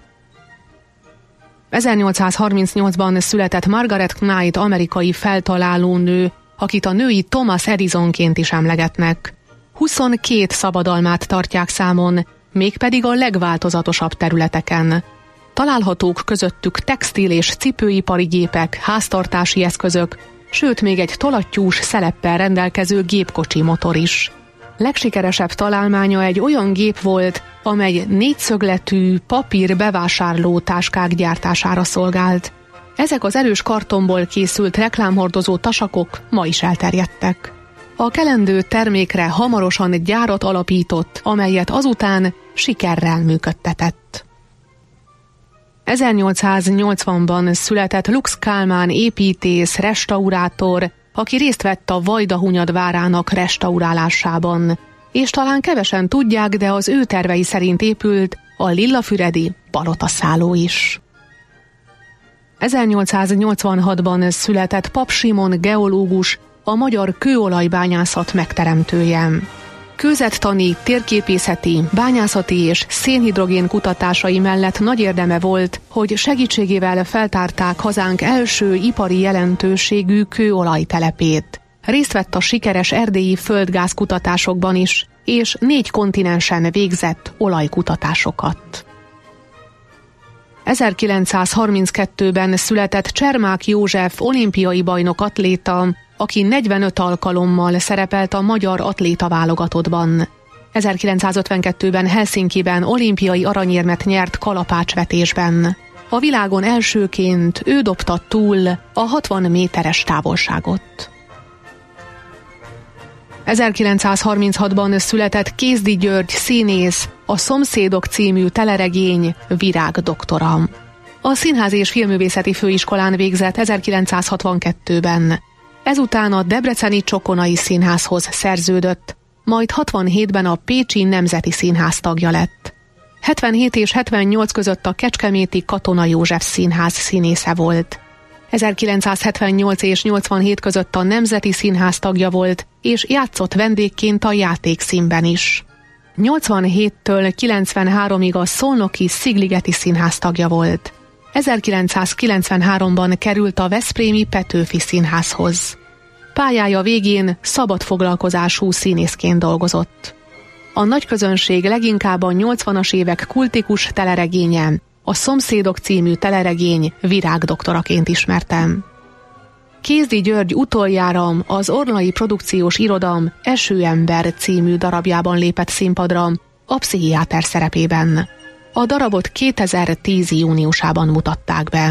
ezernyolcszázharmincnyolcban született Margaret Knight amerikai feltalálónő, akit a női Thomas Edisonként is emlegetnek. huszonkét szabadalmát tartják számon, mégpedig a legváltozatosabb területeken. Találhatók közöttük textil és cipőipari gépek, háztartási eszközök, sőt még egy tolattyús szeleppel rendelkező gépkocsi motor is. Legsikeresebb találmánya egy olyan gép volt, amely négyszögletű papír bevásárló táskák gyártására szolgált. Ezek az erős kartonból készült reklámhordozó tasakok ma is elterjedtek. A kelendő termékre hamarosan gyárat alapított, amelyet azután sikerrel működtetett. ezernyolcszáznyolcvanban született Lux Kálmán építész, restaurátor, aki részt vett a Vajdahunyad várának restaurálásában, és talán kevesen tudják, de az ő tervei szerint épült a lillafüredi palotaszálló is. ezernyolcszáznyolcvanhatban született Pap Simon geológus, a magyar kőolajbányászat megteremtője. Kőzettani, térképészeti, bányászati és szénhidrogén kutatásai mellett nagy érdeme volt, hogy segítségével feltárták hazánk első ipari jelentőségű kőolajtelepét. Részt vett a sikeres erdélyi földgázkutatásokban is, és négy kontinensen végzett olajkutatásokat. ezerkilencszázharminckettőben született Csermák József olimpiai bajnok atléta, aki negyvenöt alkalommal szerepelt a magyar atléta válogatottban. ezerkilencszázötvenkettőben Helsinkiben olimpiai aranyérmet nyert kalapácsvetésben. A világon elsőként ő dobta túl a hatvan méteres távolságot. ezerkilencszázharminchatban született Kézdi György színész, a Szomszédok című teleregény virágdoktora. A Színház és Filmművészeti Főiskolán végzett ezerkilencszázhatvankettőben. Ezután a Debreceni Csokonai Színházhoz szerződött, majd hatvanhétben a Pécsi Nemzeti Színház tagja lett. hetvenhét és hetvennyolc között a kecskeméti Katona József Színház színésze volt. ezerkilencszázhetvennyolc és nyolcvanhét között a Nemzeti Színház tagja volt, és játszott vendégként a Játékszínben is. nyolcvanhéttől kilencvenháromig a szolnoki Szigligeti Színház tagja volt. ezerkilencszázkilencvenháromban került a veszprémi Petőfi Színházhoz. Pályája végén szabadfoglalkozású színészként dolgozott. A nagy közönség leginkább a nyolcvanas évek kultikus teleregénye, a Szomszédok című teleregény virágdoktoraként ismertem. Kézdi György utoljára az Orlai Produkciós Irodam Esőember című darabjában lépett színpadra, a pszichiáter szerepében. A darabot kétezer-tíz júniusában mutatták be.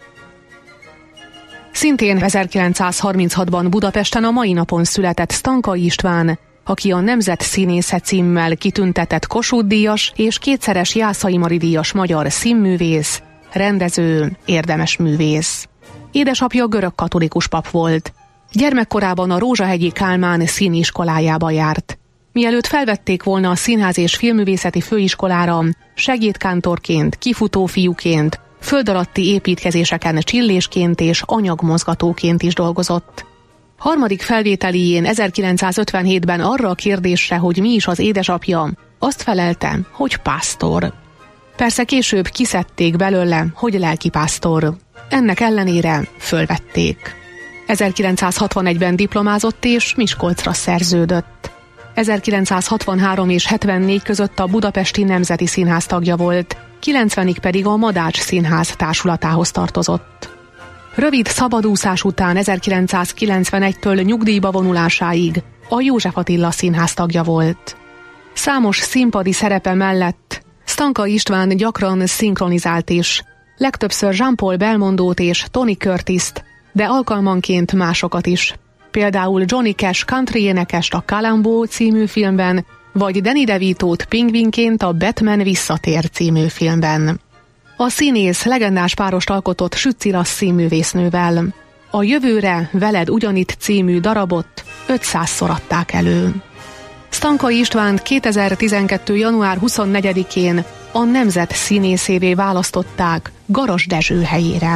Szintén ezerkilencszázharminchatban Budapesten a mai napon született Stankai István, aki a Nemzet Színésze címmel kitüntetett Kossuth-díjas és kétszeres Jászai Mari díjas magyar színművész, rendező, érdemes művész. Édesapja görögkatolikus pap volt. Gyermekkorában a Rózsahegyi Kálmán színiskolájába járt. Mielőtt felvették volna a Színház és Filmművészeti Főiskolára, segédkántorként, kifutófiúként, földalatti építkezéseken csillésként és anyagmozgatóként is dolgozott. Harmadik felvételijén ezerkilencszázötvenhétben arra a kérdésre, hogy mi is az édesapja, azt felelte, hogy pásztor. Persze később kiszedték belőle, hogy lelkipásztor. Ennek ellenére fölvették. ezerkilencszázhatvanegyben diplomázott és Miskolcra szerződött. ezerkilencszázhatvanhárom és hetvennégy között a Budapesti Nemzeti Színház tagja volt, kilencvenig pedig a Madács Színház társulatához tartozott. Rövid szabadúszás után ezerkilencszázkilencvenegytől nyugdíjba vonulásáig a József Attila Színház tagja volt. Számos színpadi szerepe mellett Stankai István gyakran szinkronizált is, legtöbbször Jean-Paul Belmondót és Tony Curtist, de alkalmanként másokat is. Például Johnny Cash country énekest a Columbo című filmben, vagy Danny DeVitót pingvinként a Batman Visszatér című filmben. A színész legendás párost alkotott Sützilasz színművésznővel. A Jövőre veled ugyanitt című darabot ötszázszor adták elő. Stankai Istvánt kétezer-tizenkettő. január huszonnegyedikén a Nemzet színészévé választották Garas Dezső helyére.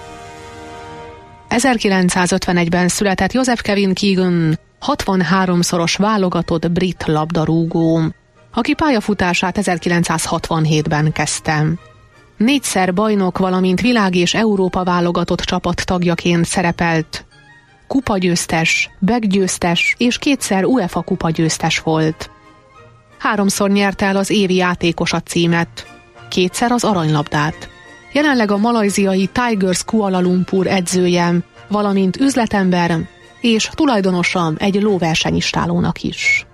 ezerkilencszázötvenegyben született Joseph Kevin Keegan, hatvanháromszoros válogatott brit labdarúgó, aki pályafutását ezerkilencszázhatvanhétben kezdte. Négyszer bajnok, valamint világ- és Európa válogatott csapat tagjaként szerepelt. Kupagyőztes, bek-győztes és kétszer UEFA kupagyőztes volt. Háromszor nyerte el az évi játékosa címet, kétszer az aranylabdát. Jelenleg a malajziai Tigers Kuala Lumpur edzője, valamint üzletember és tulajdonosa egy lóversenyistálónak is.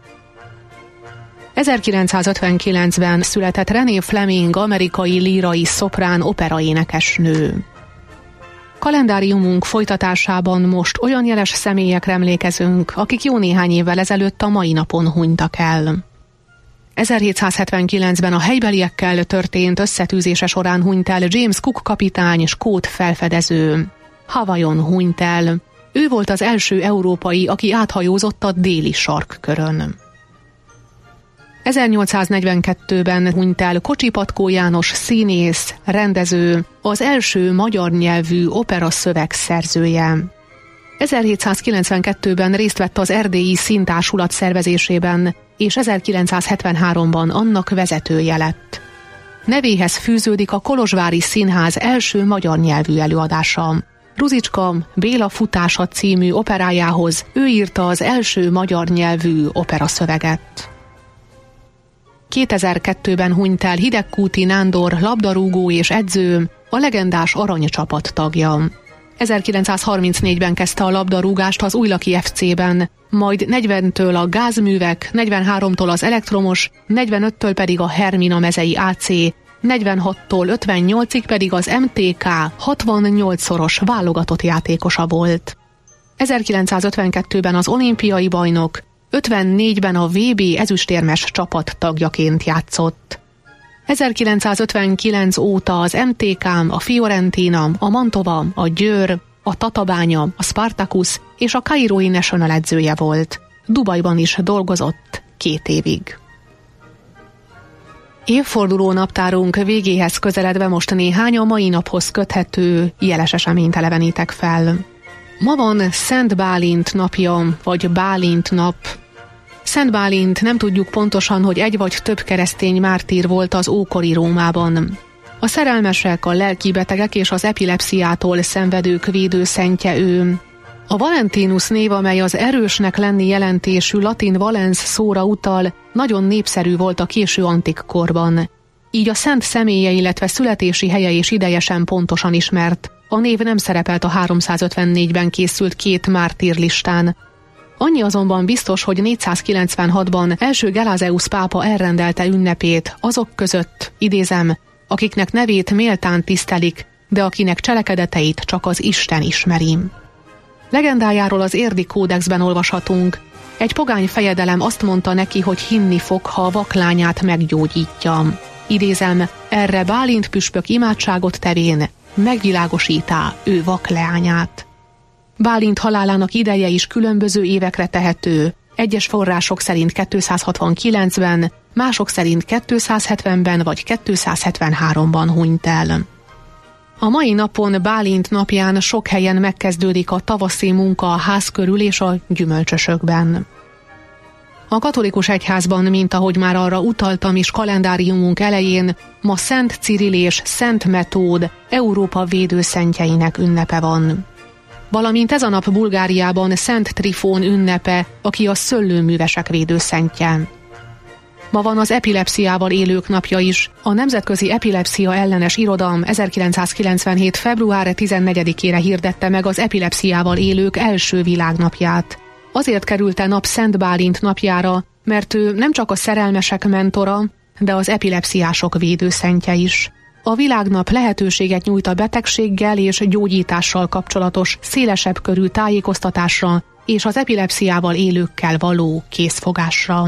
ezerkilencszázötvenkilencben született Renée Fleming, amerikai lírai szoprán operaénekesnő. Kalendáriumunk folytatásában most olyan jeles személyekre emlékezünk, akik jó néhány évvel ezelőtt a mai napon hunytak el. ezerhétszázhetvenkilencben a helybeliekkel történt összetűzése során hunyt el James Cook kapitány, skót felfedező. Hawaiion hunyt el. Ő volt az első európai, aki áthajózott a déli sarkkörön. ezernyolcszáznegyvenkettőben hunyt el Kocsi Patkó János színész, rendező, az első magyar nyelvű opera szöveg szerzője. ezerhétszázkilencvenkettőben részt vett az Erdélyi Színtársulat szervezésében, és ezerkilencszázhetvenháromban annak vezetője lett. Nevéhez fűződik a Kolozsvári Színház első magyar nyelvű előadása. Ruzicska Béla futása című operájához ő írta az első magyar nyelvű operaszöveget. kétezer-kettőben hunyt el Hidegkúti Nándor, labdarúgó és edző, a legendás aranycsapat tagja. ezerkilencszázharmincnégyben kezdte a labdarúgást az Újlaki ef cében, majd negyventől a Gázművek, negyvenháromtól az Elektromos, negyvenöttől pedig a Hermina mezei á cé, negyvenhattól ötvennyolcig pedig az em té ká hatvannyolcszoros válogatott játékosa volt. ezerkilencszázötvenkettőben az olimpiai bajnok, ötvennégyben a vé bé ezüstérmes csapat tagjaként játszott. ezerkilencszázötvenkilenc óta az em té ká, a Fiorentina, a Mantova, a Győr, a Tatabánya, a Spartacus és a Kairói National edzője volt. Dubajban is dolgozott két évig. Évforduló naptárunk végéhez közeledve most néhány a mai naphoz köthető jeles eseményt elevenítek fel. Ma van Szent Bálint napja, vagy Bálint nap. Szent Bálint nem tudjuk pontosan, hogy egy vagy több keresztény mártír volt az ókori Rómában. A szerelmesek, a lelkibetegek és az epilepsziától szenvedők védőszentje ő. A Valentinus név, amely az erősnek lenni jelentésű latin valens szóra utal, nagyon népszerű volt a késő antik korban. Így a szent személye, illetve születési helye és ideje sem pontosan ismert. A név nem szerepelt a háromszázötvennégyben készült két mártírlistán. Annyi azonban biztos, hogy négyszázkilencvenhatban első Geláseusz pápa elrendelte ünnepét azok között, idézem, akiknek nevét méltán tisztelik, de akinek cselekedeteit csak az Isten ismeri. Legendájáról az Érdi kódexben olvashatunk. Egy pogány fejedelem azt mondta neki, hogy hinni fog, ha a vaklányát meggyógyítja. Idézem, erre Bálint püspök imádságot tevén megvilágosítá ő vakleányát. Bálint halálának ideje is különböző évekre tehető. Egyes források szerint kétszázhatvankilencben, mások szerint kétszázhetvenben vagy kétszázhetvenháromban hunyt el. A mai napon, Bálint napján sok helyen megkezdődik a tavaszi munka a ház körül és a gyümölcsösökben. A katolikus egyházban, mint ahogy már arra utaltam is kalendáriumunk elején, ma Szent Cirill és Szent Metód, Európa védőszentjeinek ünnepe van. Valamint ez a nap Bulgáriában Szent Trifón ünnepe, aki a szőlőművesek védőszentje. Ma van az epilepsziával élők napja is. A Nemzetközi Epilepszia Ellenes Irodalom ezerkilencszázkilencvenhét. február tizennegyedikére hirdette meg az epilepsziával élők első világnapját. Azért került a nap Szent Bálint napjára, mert ő nem csak a szerelmesek mentora, de az epilepsziások védőszentje is. A világnap lehetőséget nyújt a betegséggel és gyógyítással kapcsolatos szélesebb körű tájékoztatásra és az epilepsziával élőkkel való készfogásra.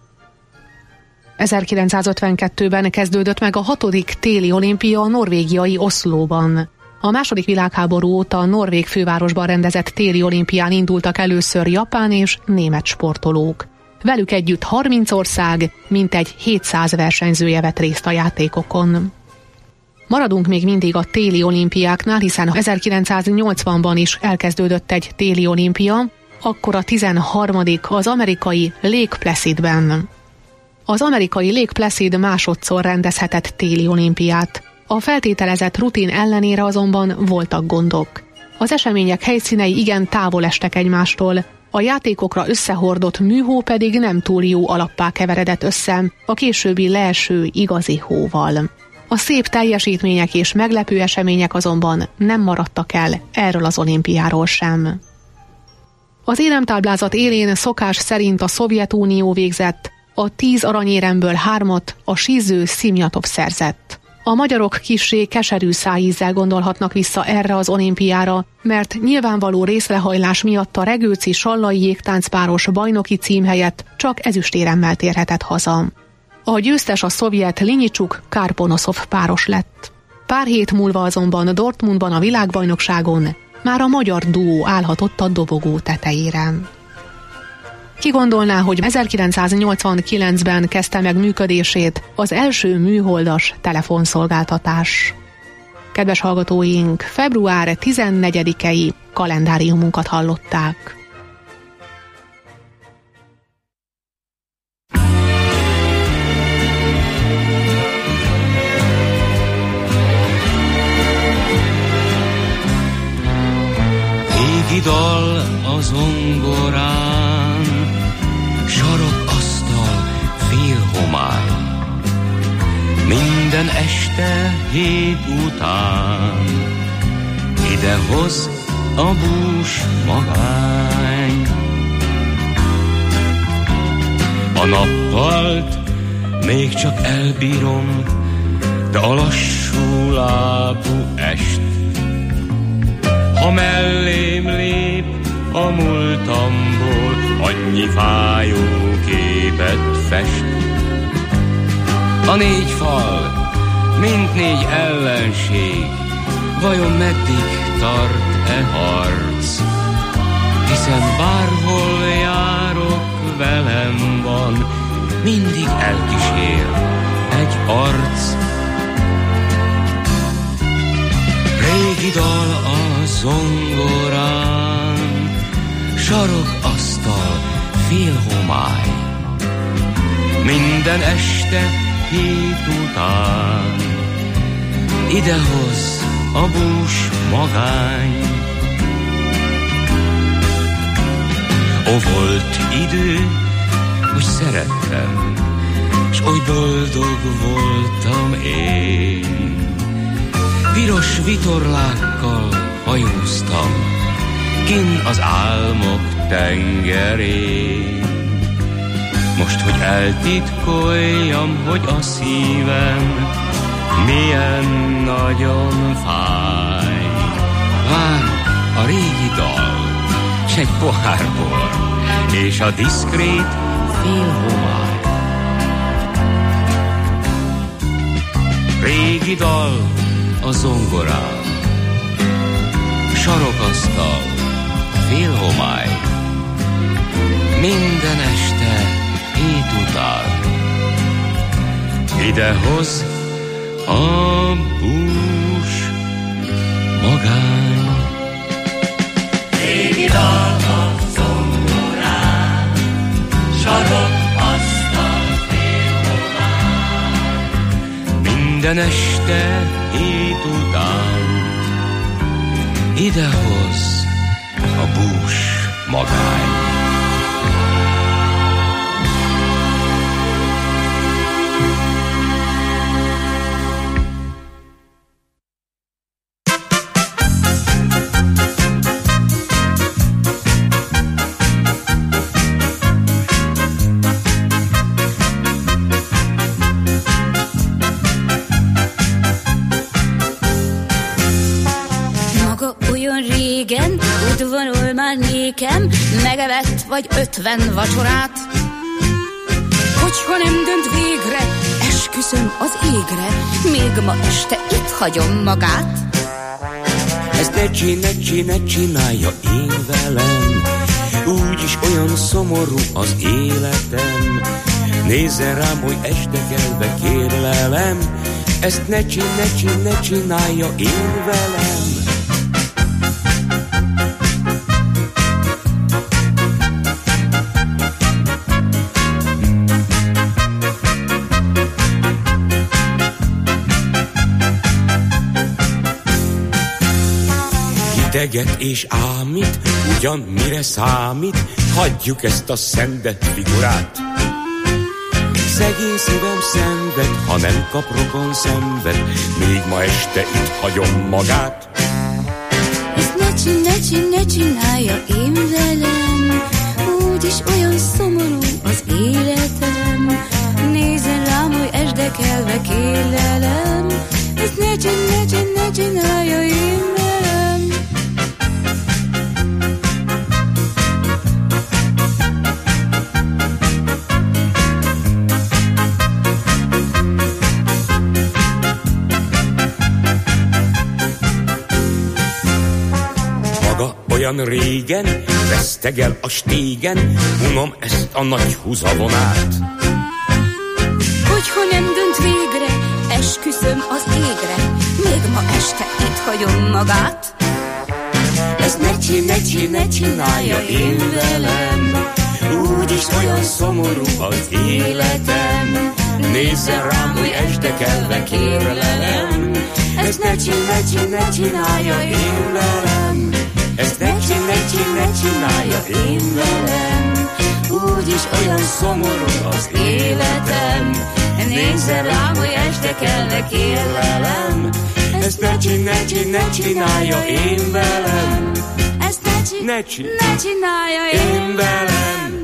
ezerkilencszázötvenkettőben kezdődött meg a hatodik téli olimpia a norvégiai Oszlóban. A második világháború óta a norvég fővárosban rendezett téli olimpián indultak először japán és német sportolók. Velük együtt harminc ország, mintegy hétszáz versenyzője vett részt a játékokon. Maradunk még mindig a téli olimpiáknál, hiszen ezerkilencszáznyolcvanban is elkezdődött egy téli olimpia, akkor a tizenharmadik az amerikai Lake Placidben. Az amerikai Lake Placid másodszor rendezhetett téli olimpiát. A feltételezett rutin ellenére azonban voltak gondok. Az események helyszínei igen távol estek egymástól, a játékokra összehordott műhó pedig nem túl jó alappá keveredett össze a későbbi leeső igazi hóval. A szép teljesítmények és meglepő események azonban nem maradtak el erről az olimpiáról sem. Az éremtáblázat élén szokás szerint a Szovjetunió végzett, a tíz aranyéremből hármat a síző Szimjatov szerzett. A magyarok kissé keserű szájízzel gondolhatnak vissza erre az olimpiára, mert nyilvánvaló részlehajlás miatt a regőci sallai jégtáncpáros bajnoki cím helyett csak ezüstéremmel térhetett haza. A győztes a szovjet Linyicsuk Karponoszov páros lett. Pár hét múlva azonban Dortmundban a világbajnokságon már a magyar duó állhatott a dobogó tetejére. Ki gondolná, hogy ezerkilencszáznyolcvankilencben kezdte meg működését az első műholdas telefonszolgáltatás. Kedves hallgatóink, február tizennegyedikei kalendáriumunkat hallották. Régi dal a zongorán, sarokasztal, félhomály. Minden este hét után idehoz a bús magány. A nappalt még csak elbírom, de a lassú lábú est, ha mellém lép a múltamból, annyi fájó képet fest. A négy fal, mint négy ellenség, vajon meddig tart-e harc? Hiszen bárhol járok, velem van, mindig elkísér egy arc. Régi dal a zongorán, sarokasztal, fél homály. Minden este hét után idehoz a bús magány. Ó, volt idő, hogy szerettem, s oly boldog voltam én. Piros vitorlákkal hajóztam kinn az álmok tengerén. Most, hogy eltitkoljam, hogy a szívem milyen nagyon fáj. Vár a régi dal, s egy pohár bor, és a diszkrét fél homály. Régi dal a zongorán, sarokasztal, fél homály. Minden este hét után idehoz a bús magány. Régi dal a zongorán, sarokasztal, fél homály. Minden este hét után idehoz a bús magány. Udvarol már nékem, megevett vagy ötven vacsorát. Hogyha nem dönt végre, esküszöm az égre, még ma este itt hagyom magát. Ezt ne csinálj, ne csinálj, csinálja én velem, úgyis olyan szomorú az életem. Nézzen rám, hogy este kelve kérlelem, ezt ne csinálj, ne csinálj, ne csinálja én velem. Teget és ámít, ugyan mire számít, hagyjuk ezt a szendet figurát. Szegény szívem szenved, ha nem kap rokon szenved, még ma este itt hagyom magát. Ezt ne csinálj, ne csinálj, ne csinálja én velem, úgyis olyan szomorú az életem. Nézzen rám, hogy esdekelve kérlelem, ezt ne csinálj, ne csinálj, ne csinálja én velem. Olyan régen vesztegel a stégen, unom ezt a nagy húzavonát. Hogyha nem dönt végre, esküszöm az égre, még ma este itt hagyom magát. Ezt ne csinálj, ne csinálj, ne csinálja én velem, úgyis olyan szomorú az életem. Nézzen rám, hogy esdekelve kérlelem, ezt ne csinálj, ne csinálj, ne csinálja én velem. Ezt ne csinálj, ne csinálj, ne csinálja én velem, úgyis olyan szomorú az életem. Nézzen rám, hogy esdekelve kérlelem, ezt ne csinálj, ne csinálj, ne csinálja én velem. Ezt ne csinálj, ne csinálj, ne csinálja én velem.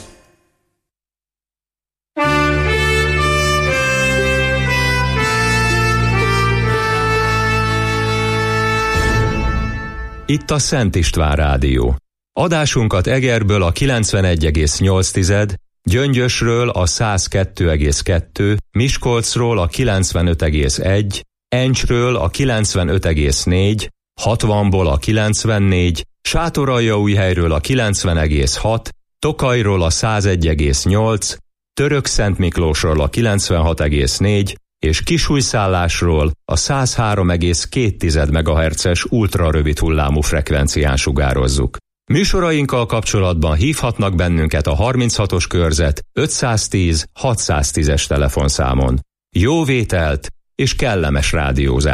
Itt a Szent István Rádió. Adásunkat Egerből a kilencvenegy egész nyolc, Gyöngyösről a száz kettő egész kettő, Miskolcról a kilencvenöt egész egy, Encsről a kilencvenöt egész négy, hatvanból a kilencvennégy, Sátoraljaújhelyről a kilencven egész hat, Tokajról a száz egy egész nyolc, Török Szent Miklósról a kilencvenhat egész négy és Kisújszállásról a száz három egész két megahertzes ultrarövid hullámú frekvencián sugározzuk. Műsorainkkal kapcsolatban hívhatnak bennünket a harminchatos körzet ötszáztíz hatszáztízes telefonszámon. Jó vételt és kellemes rádiózást!